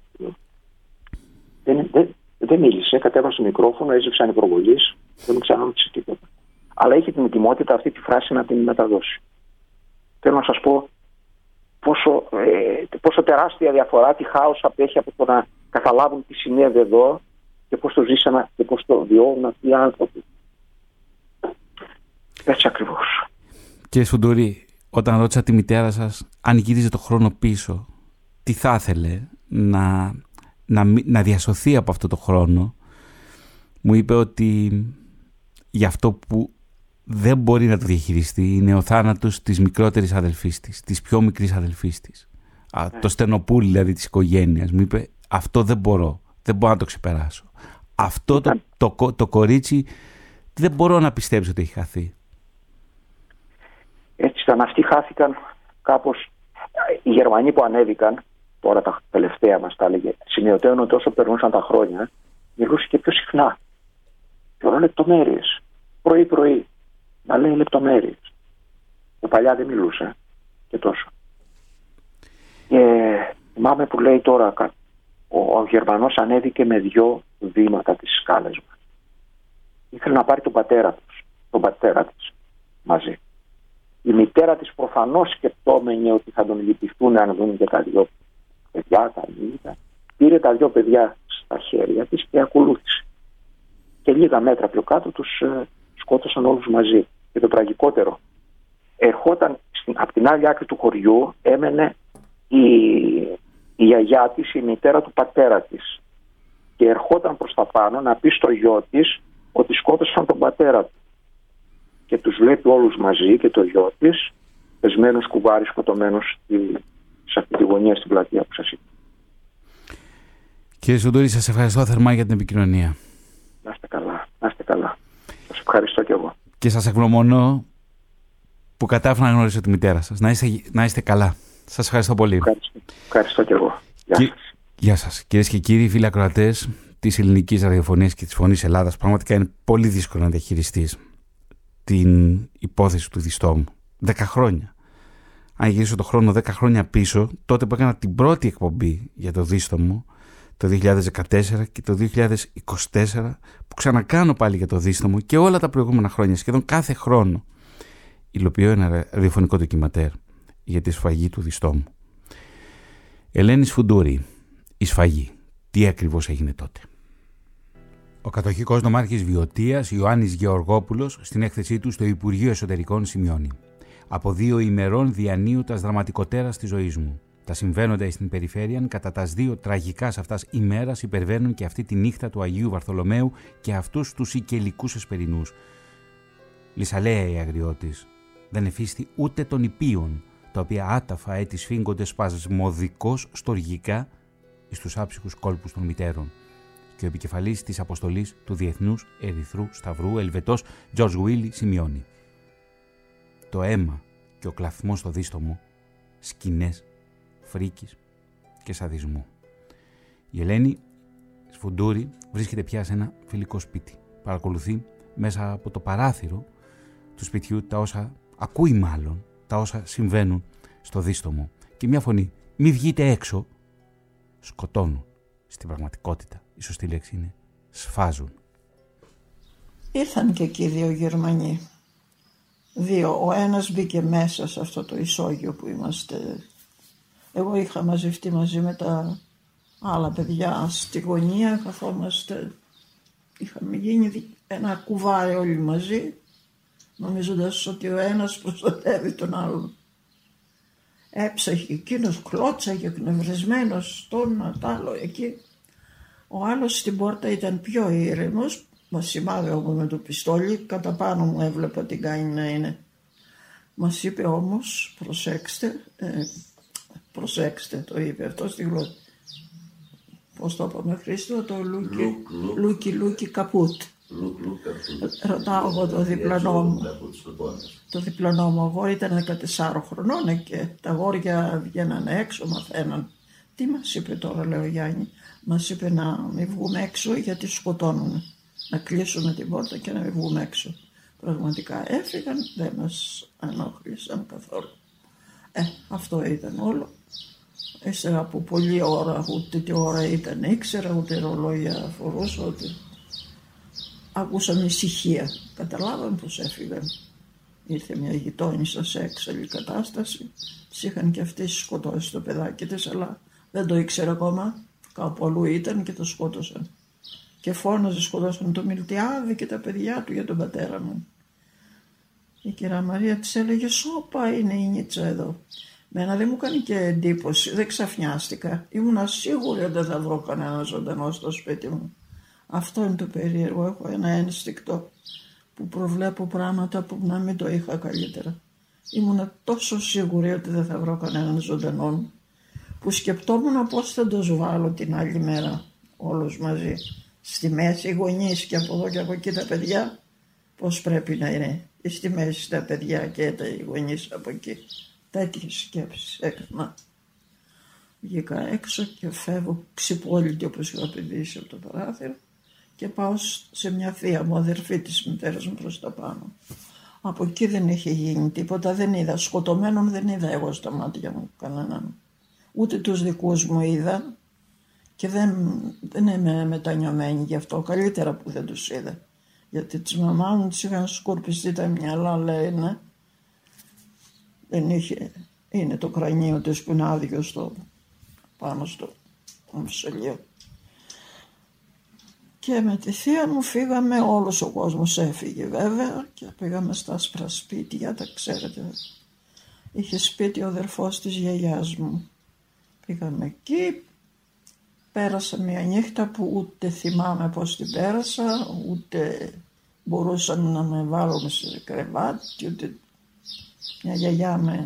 Δεν, δεν, δεν μίλησε, κατέβασε το μικρόφωνο, έζεψε ανυπροβολής, δεν μου ξανάρώτησε τίποτα. Αλλά είχε την ετοιμότητα αυτή τη φράση να την μεταδώσει. Θέλω να σας πω πόσο, ε, πόσο τεράστια διαφορά, τι χάος απέχει από το να καταλάβουν τι συνέβη εδώ και πώς το ζήσανε και πώς το βιώνουν αυτοί οι άνθρωποι. Έτσι ακριβώς. Κύριε Σφουντούρη, όταν ρώτησα τη μητέρα σας αν γύριζε το χρόνο πίσω, τι θα ήθελε να, να, να διασωθεί από αυτό το χρόνο, μου είπε ότι για αυτό που δεν μπορεί να το διαχειριστεί είναι ο θάνατος της μικρότερης αδελφής της, της πιο μικρής αδελφής της. Α, το στενοπούλι δηλαδή της οικογένειας. Μου είπε: αυτό δεν μπορώ, δεν μπορώ να το ξεπεράσω. Αυτό το, το, το, το κορίτσι δεν μπορώ να πιστέψω ότι έχει χαθεί. Έτσι ήταν, αυτοί χάθηκαν κάπως. Οι Γερμανοί που ανέβηκαν, τώρα τα τελευταία μας τα έλεγε, σημειωτέων ότι όσο περνούσαν τα χρόνια, μιλούσε και πιο συχνά. Και όλο λεπτομέρειες. Πρωί-πρωί να λέει λεπτομέρειες. Και παλιά δεν μιλούσε και τόσο. Και θυμάμαι που λέει τώρα, ο, ο Γερμανός ανέβηκε με δυο βήματα τις σκάλες μας. Ήθελε να πάρει τον πατέρα τους, τον πατέρα της μαζί. Η μητέρα της προφανώς σκεπτόμενη ότι θα τον λυπηθούν αν δουν και τα δυο παιδιά, τα λίγα. Πήρε τα δυο παιδιά στα χέρια της και ακολούθησε. Και λίγα μέτρα πιο κάτω τους ε, σκότωσαν όλους μαζί. Και το τραγικότερο, ερχόταν στην, από την άλλη άκρη του χωριού, έμενε η, η γιαγιά της, η μητέρα του πατέρα της. Και ερχόταν προς τα πάνω να πει στο γιο της ότι σκότωσαν τον πατέρα του. Και τους βλέπει όλους μαζί και το γιο της, πεσμένος κουβάρι σκοτωμένος σε αυτή τη γωνία στην πλατεία που σας είπα. Κύριε Σφουντούρη, σας ευχαριστώ θερμά για την επικοινωνία. Να είστε καλά, να είστε καλά. Σας ευχαριστώ κι εγώ. Και σας ευγνωμονώ που κατάφερα να γνωρίσω τη μητέρα σας. Να είστε, να είστε καλά. Σας ευχαριστώ πολύ. Ευχαριστώ, ευχαριστώ κι εγώ. Γεια Κι... σας. Γεια σας. Κυρίες και κύριοι, φίλοι ακροατές της ελληνικής ραδιοφωνίας και της Φωνής Ελλάδας, πραγματικά είναι πολύ δύσκολο να διαχειριστείς την υπόθεση του Διστόμου. Δέκα χρόνια. Αν γυρίσω το χρόνο δέκα χρόνια πίσω, τότε που έκανα την πρώτη εκπομπή για το Δίστομο, το δύο χιλιάδες δεκατέσσερα και το δύο χιλιάδες είκοσι τέσσερα, που ξανακάνω πάλι για το Δίστομο και όλα τα προηγούμενα χρόνια, σχεδόν κάθε χρόνο, υλοποιώ ένα ραδιοφωνικό ντοκιματέρ για τη σφαγή του Διστόμου. Ελένη Σφουντούρη, η σφαγή. Τι ακριβώς έγινε τότε? Ο κατοχικός νομάρχης Βιωτίας, Ιωάννης Γεωργόπουλος, στην έκθεσή του στο Υπουργείο Εσωτερικών σημειώνει: από δύο ημερών διανύου τας δραματικοτέρας της ζωής μου. Τα συμβαίνοντα στην περιφέρεια κατά τας δύο τραγικάς αυτάς ημέρας υπερβαίνουν και αυτή τη νύχτα του Αγίου Βαρθολομαίου και αυτούς τους οικελικούς εσπερινούς. Λυσαλέα η αγριώτης, δεν εφίστη ούτε των υπείων, τα οποία άταφα έτη σφίγγονται σπασμωδικώς στοργικά εις τους άψυχους κόλπους των μητέρων και ο επικεφαλής της αποστολής του Διεθνούς Ερυθρού Σταυρού, Ελβετός Τζορτζ Γουίλι, σημειώνει: «Το αίμα και ο κλαθμός στο δίστομο, σκηνές φρίκης και σαδισμού». Η Ελένη Σφουντούρη βρίσκεται πια σε ένα φιλικό σπίτι. Παρακολουθεί μέσα από το παράθυρο του σπιτιού τα όσα ακούει μάλλον, τα όσα συμβαίνουν στο δίστομο. Και μια φωνή: «Μη βγείτε έξω», σκοτώνουν. Στην πραγματικότητα η σωστή λέξη είναι σφάζουν. Ήρθαν και εκεί δύο Γερμανοί. Δύο. Ο ένας μπήκε μέσα σε αυτό το ισόγειο που είμαστε. Εγώ είχα μαζευτεί μαζί με τα άλλα παιδιά στη γωνία, καθόμαστε. Είχαμε γίνει ένα κουβάρι όλοι μαζί, νομίζοντας ότι ο ένας προστατεύει τον άλλον. Έψαχε εκείνος, κλώτσαγε εκνευρισμένος τον τ' άλλο εκεί. Ο άλλος στην πόρτα ήταν πιο ήρεμος, μας σημάδε όμως με το πιστόλι, κατά πάνω μου έβλεπα τι κάνει να είναι. Μας είπε όμως, προσέξτε, ε, προσέξτε, το είπε αυτό στη γλώσσα. Πώς το είπαμε, Χρήστο, το λούκι, λούκι, λούκι καπούτ. Ρωτάω εγώ το διπλανό μου. Το διπλανό μου αγόρι ήταν δεκατεσσάρων χρονών και τα αγόρια βγαίνανε έξω, μαθαίναν. Τι μας είπε τώρα, λέει ο Γιάννη. Μας είπε να μην βγούμε έξω γιατί σκοτώνουν. Να κλείσουμε την πόρτα και να μην βγούμε έξω. Πραγματικά έφυγαν, δεν μας ενόχλησαν καθόλου. Ε, αυτό ήταν όλο. Ύστερα από πολλή ώρα, ούτε τι ώρα ήταν, ήξερα, ούτε ρολόγια φορούσα, ούτε... Ακούσαμε ησυχία. Καταλάβαμε πως έφυγαν. Ήρθε μια γειτόνισσα σε έξαλλη κατάσταση. Τις είχαν και αυτές σκοτώσει το παιδάκι της, αλλά δεν το ήξερε ακόμα. Κάπου αλλού ήταν και το σκότωσαν. Και φώναζε, σκοτώσαν το Μιλτιάδη και τα παιδιά του για τον πατέρα μου. Η κυρία Μαρία της έλεγε: «Σώπα είναι η Νίτσα εδώ». Μένα δεν μου κάνει και εντύπωση, δεν ξαφνιάστηκα. Ήμουνα σίγουρη ότι δεν θα βρω κανένα ζωντανό στο σπίτι μου. Αυτό είναι το περίεργο. Έχω ένα ένστικτο που προβλέπω πράγματα που να μην το είχα καλύτερα. Ήμουνα τόσο σίγουρη ότι δεν θα βρω κανέναν ζωντανό, που σκεπτόμουν πώς θα τους βάλω την άλλη μέρα όλους μαζί. Στη μέση οι γονείς και από εδώ και από εκεί τα παιδιά, πώς πρέπει να είναι. Στη μέση τα παιδιά και τα γονείς από εκεί. Τέτοιες σκέψεις έκανα. Βγήκα έξω και φεύγω ξυπόλυτη, όπως είχα παιδίσει, από το παράθυρο και πάω σε μια θεία μου, αδερφή της μητέρας μου, προς τα πάνω. Από εκεί δεν είχε γίνει τίποτα, δεν είδα. Σκοτωμένον δεν είδα εγώ στα μάτια μου κανέναν. Ούτε τους δικούς μου είδα και δεν, δεν είμαι μετανιωμένη γι' αυτό. Καλύτερα που δεν τους είδα. Γιατί της μαμά μου τις είχαν σκορπιστεί τα μυαλά, λένε. Δεν είχε, είναι το κρανίο της που είναι άδειο στο, πάνω στο μουσελείο. Και με τη θεία μου φύγαμε, όλος ο κόσμος έφυγε βέβαια και πήγαμε στα άσπρα σπίτια, τα ξέρετε. Είχε σπίτι ο αδερφός της γιαγιάς μου. Πήγαμε εκεί, πέρασα μια νύχτα που ούτε θυμάμαι πώς την πέρασα, ούτε μπορούσαν να με βάλουν σε κρεβάτι, ούτε μια γιαγιά με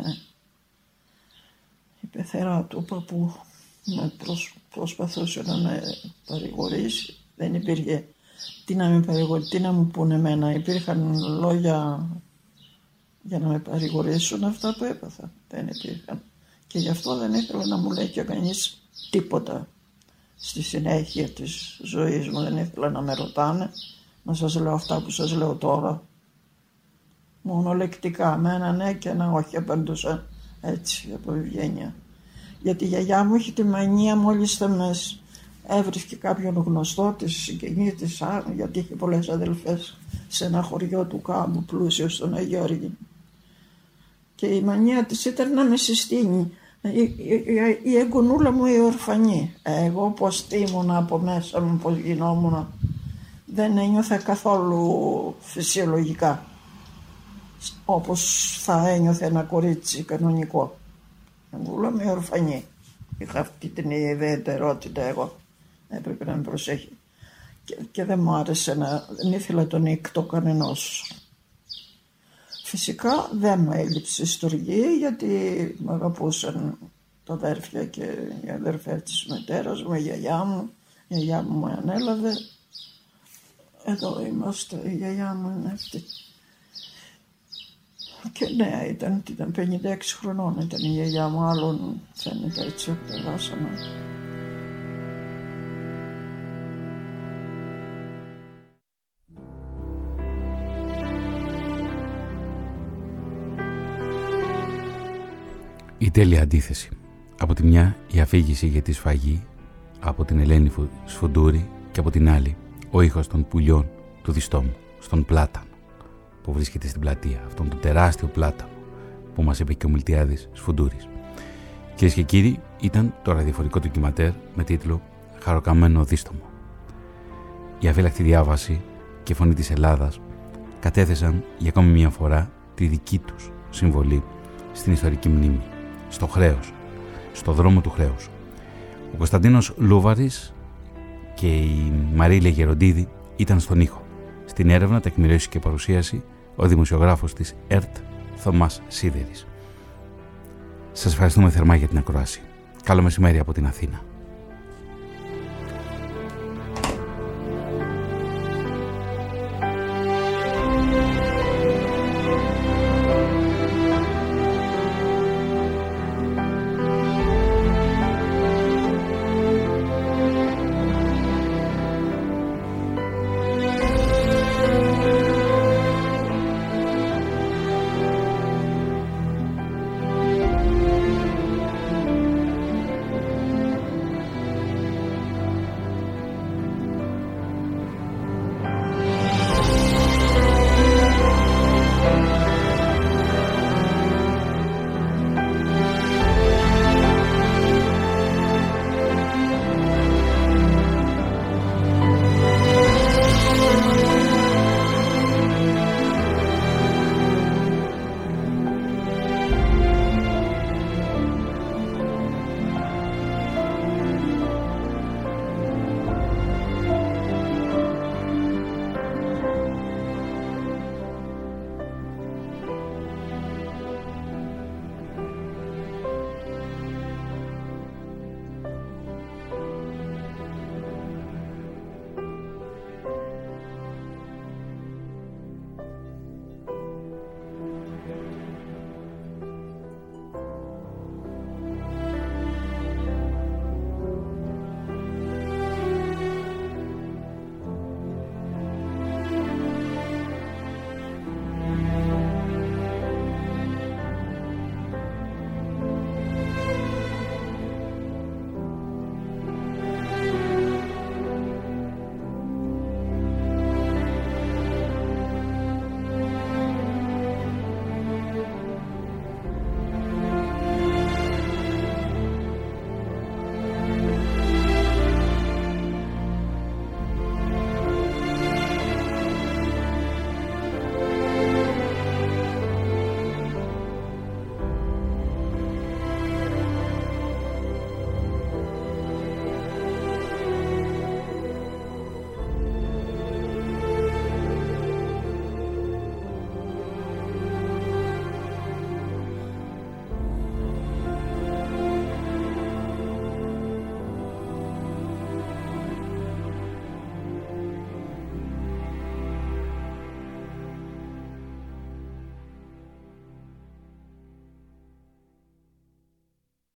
η πεθερά του παππού με προσ, προσπαθούσε να με παρηγορήσει. Δεν υπήρχε τι να με παρηγορήσει, τι να μου πούνε εμένα. Υπήρχαν λόγια για να με παρηγορήσουν, αυτά που έπαθα. Δεν υπήρχαν. Και γι' αυτό δεν ήθελα να μου λέει και κανείς τίποτα στη συνέχεια της ζωής μου. Δεν ήθελα να με ρωτάνε, να σας λέω αυτά που σας λέω τώρα. Μόνο λεκτικά, με ένα ναι και ένα όχι, απαντούσα έτσι από ευγένεια. Γιατί η γιαγιά μου είχε τη μανία, μόλις θα με έβρισκε κάποιον γνωστό της, συγγενή της, γιατί είχε πολλές αδελφές σε ένα χωριό του κάμπου πλούσιο στον Αγιώργη. Και η μανία της ήταν να με συστήνει. Η, η, η, η εγγονούλα μου η ορφανή. Εγώ πως ήμουνα από μέσα μου, πως γινόμουν, δεν ένιωθα καθόλου φυσιολογικά. Όπως θα ένιωθε ένα κορίτσι κανονικό. Εγώ είμαι ορφανή. Είχα αυτή την ιδιαιτερότητα εγώ. Έπρεπε να με προσέχει. Και, και δεν μου άρεσε να... δεν ήθελα τον ήκτο κανενός. Φυσικά δεν μου έλειψε η στοργή γιατί με αγαπούσαν τα αδέρφια και οι αδερφές της μητέρας μου, η γιαγιά μου. Η γιαγιά μου με ανέλαβε. Εδώ είμαστε, η γιαγιά μου είναι αυτή. Και νέα ήταν, ήταν πενήντα έξι χρονών ήταν η γιαγιά μου, άλλον φαίνεται έτσι περάσαμε. Η τέλεια αντίθεση. Από τη μια η αφήγηση για τη σφαγή από την Ελένη Σφουντούρη και από την άλλη ο ήχος των πουλιών του Διστόμου στον Πλάτανο που βρίσκεται στην πλατεία, αυτόν τον τεράστιο πλάτανο που μας είπε και ο Μιλτιάδης Σφουντούρης. Κυρίες και κύριοι, ήταν το ραδιοφωνικό ντοκιματέρ με τίτλο «Χαροκαμένο Δίστομο». Η αφύλακτη διάβαση και φωνή της Ελλάδας κατέθεσαν για ακόμη μια φορά τη δική τους συμβολή στην ιστορική μνήμη, στο χρέος, στο δρόμο του χρέους. Ο Κωνσταντίνος Λούβαρης και η Μαρίλια Γεροντίδη ήταν στον ήχο. Στην έρευνα, τεκμηρίωση και παρουσίαση ο δημοσιογράφος της ΕΡΤ Θωμάς Σίδερης. Σας ευχαριστούμε θερμά για την ακρόαση. Καλό μεσημέρι από την Αθήνα.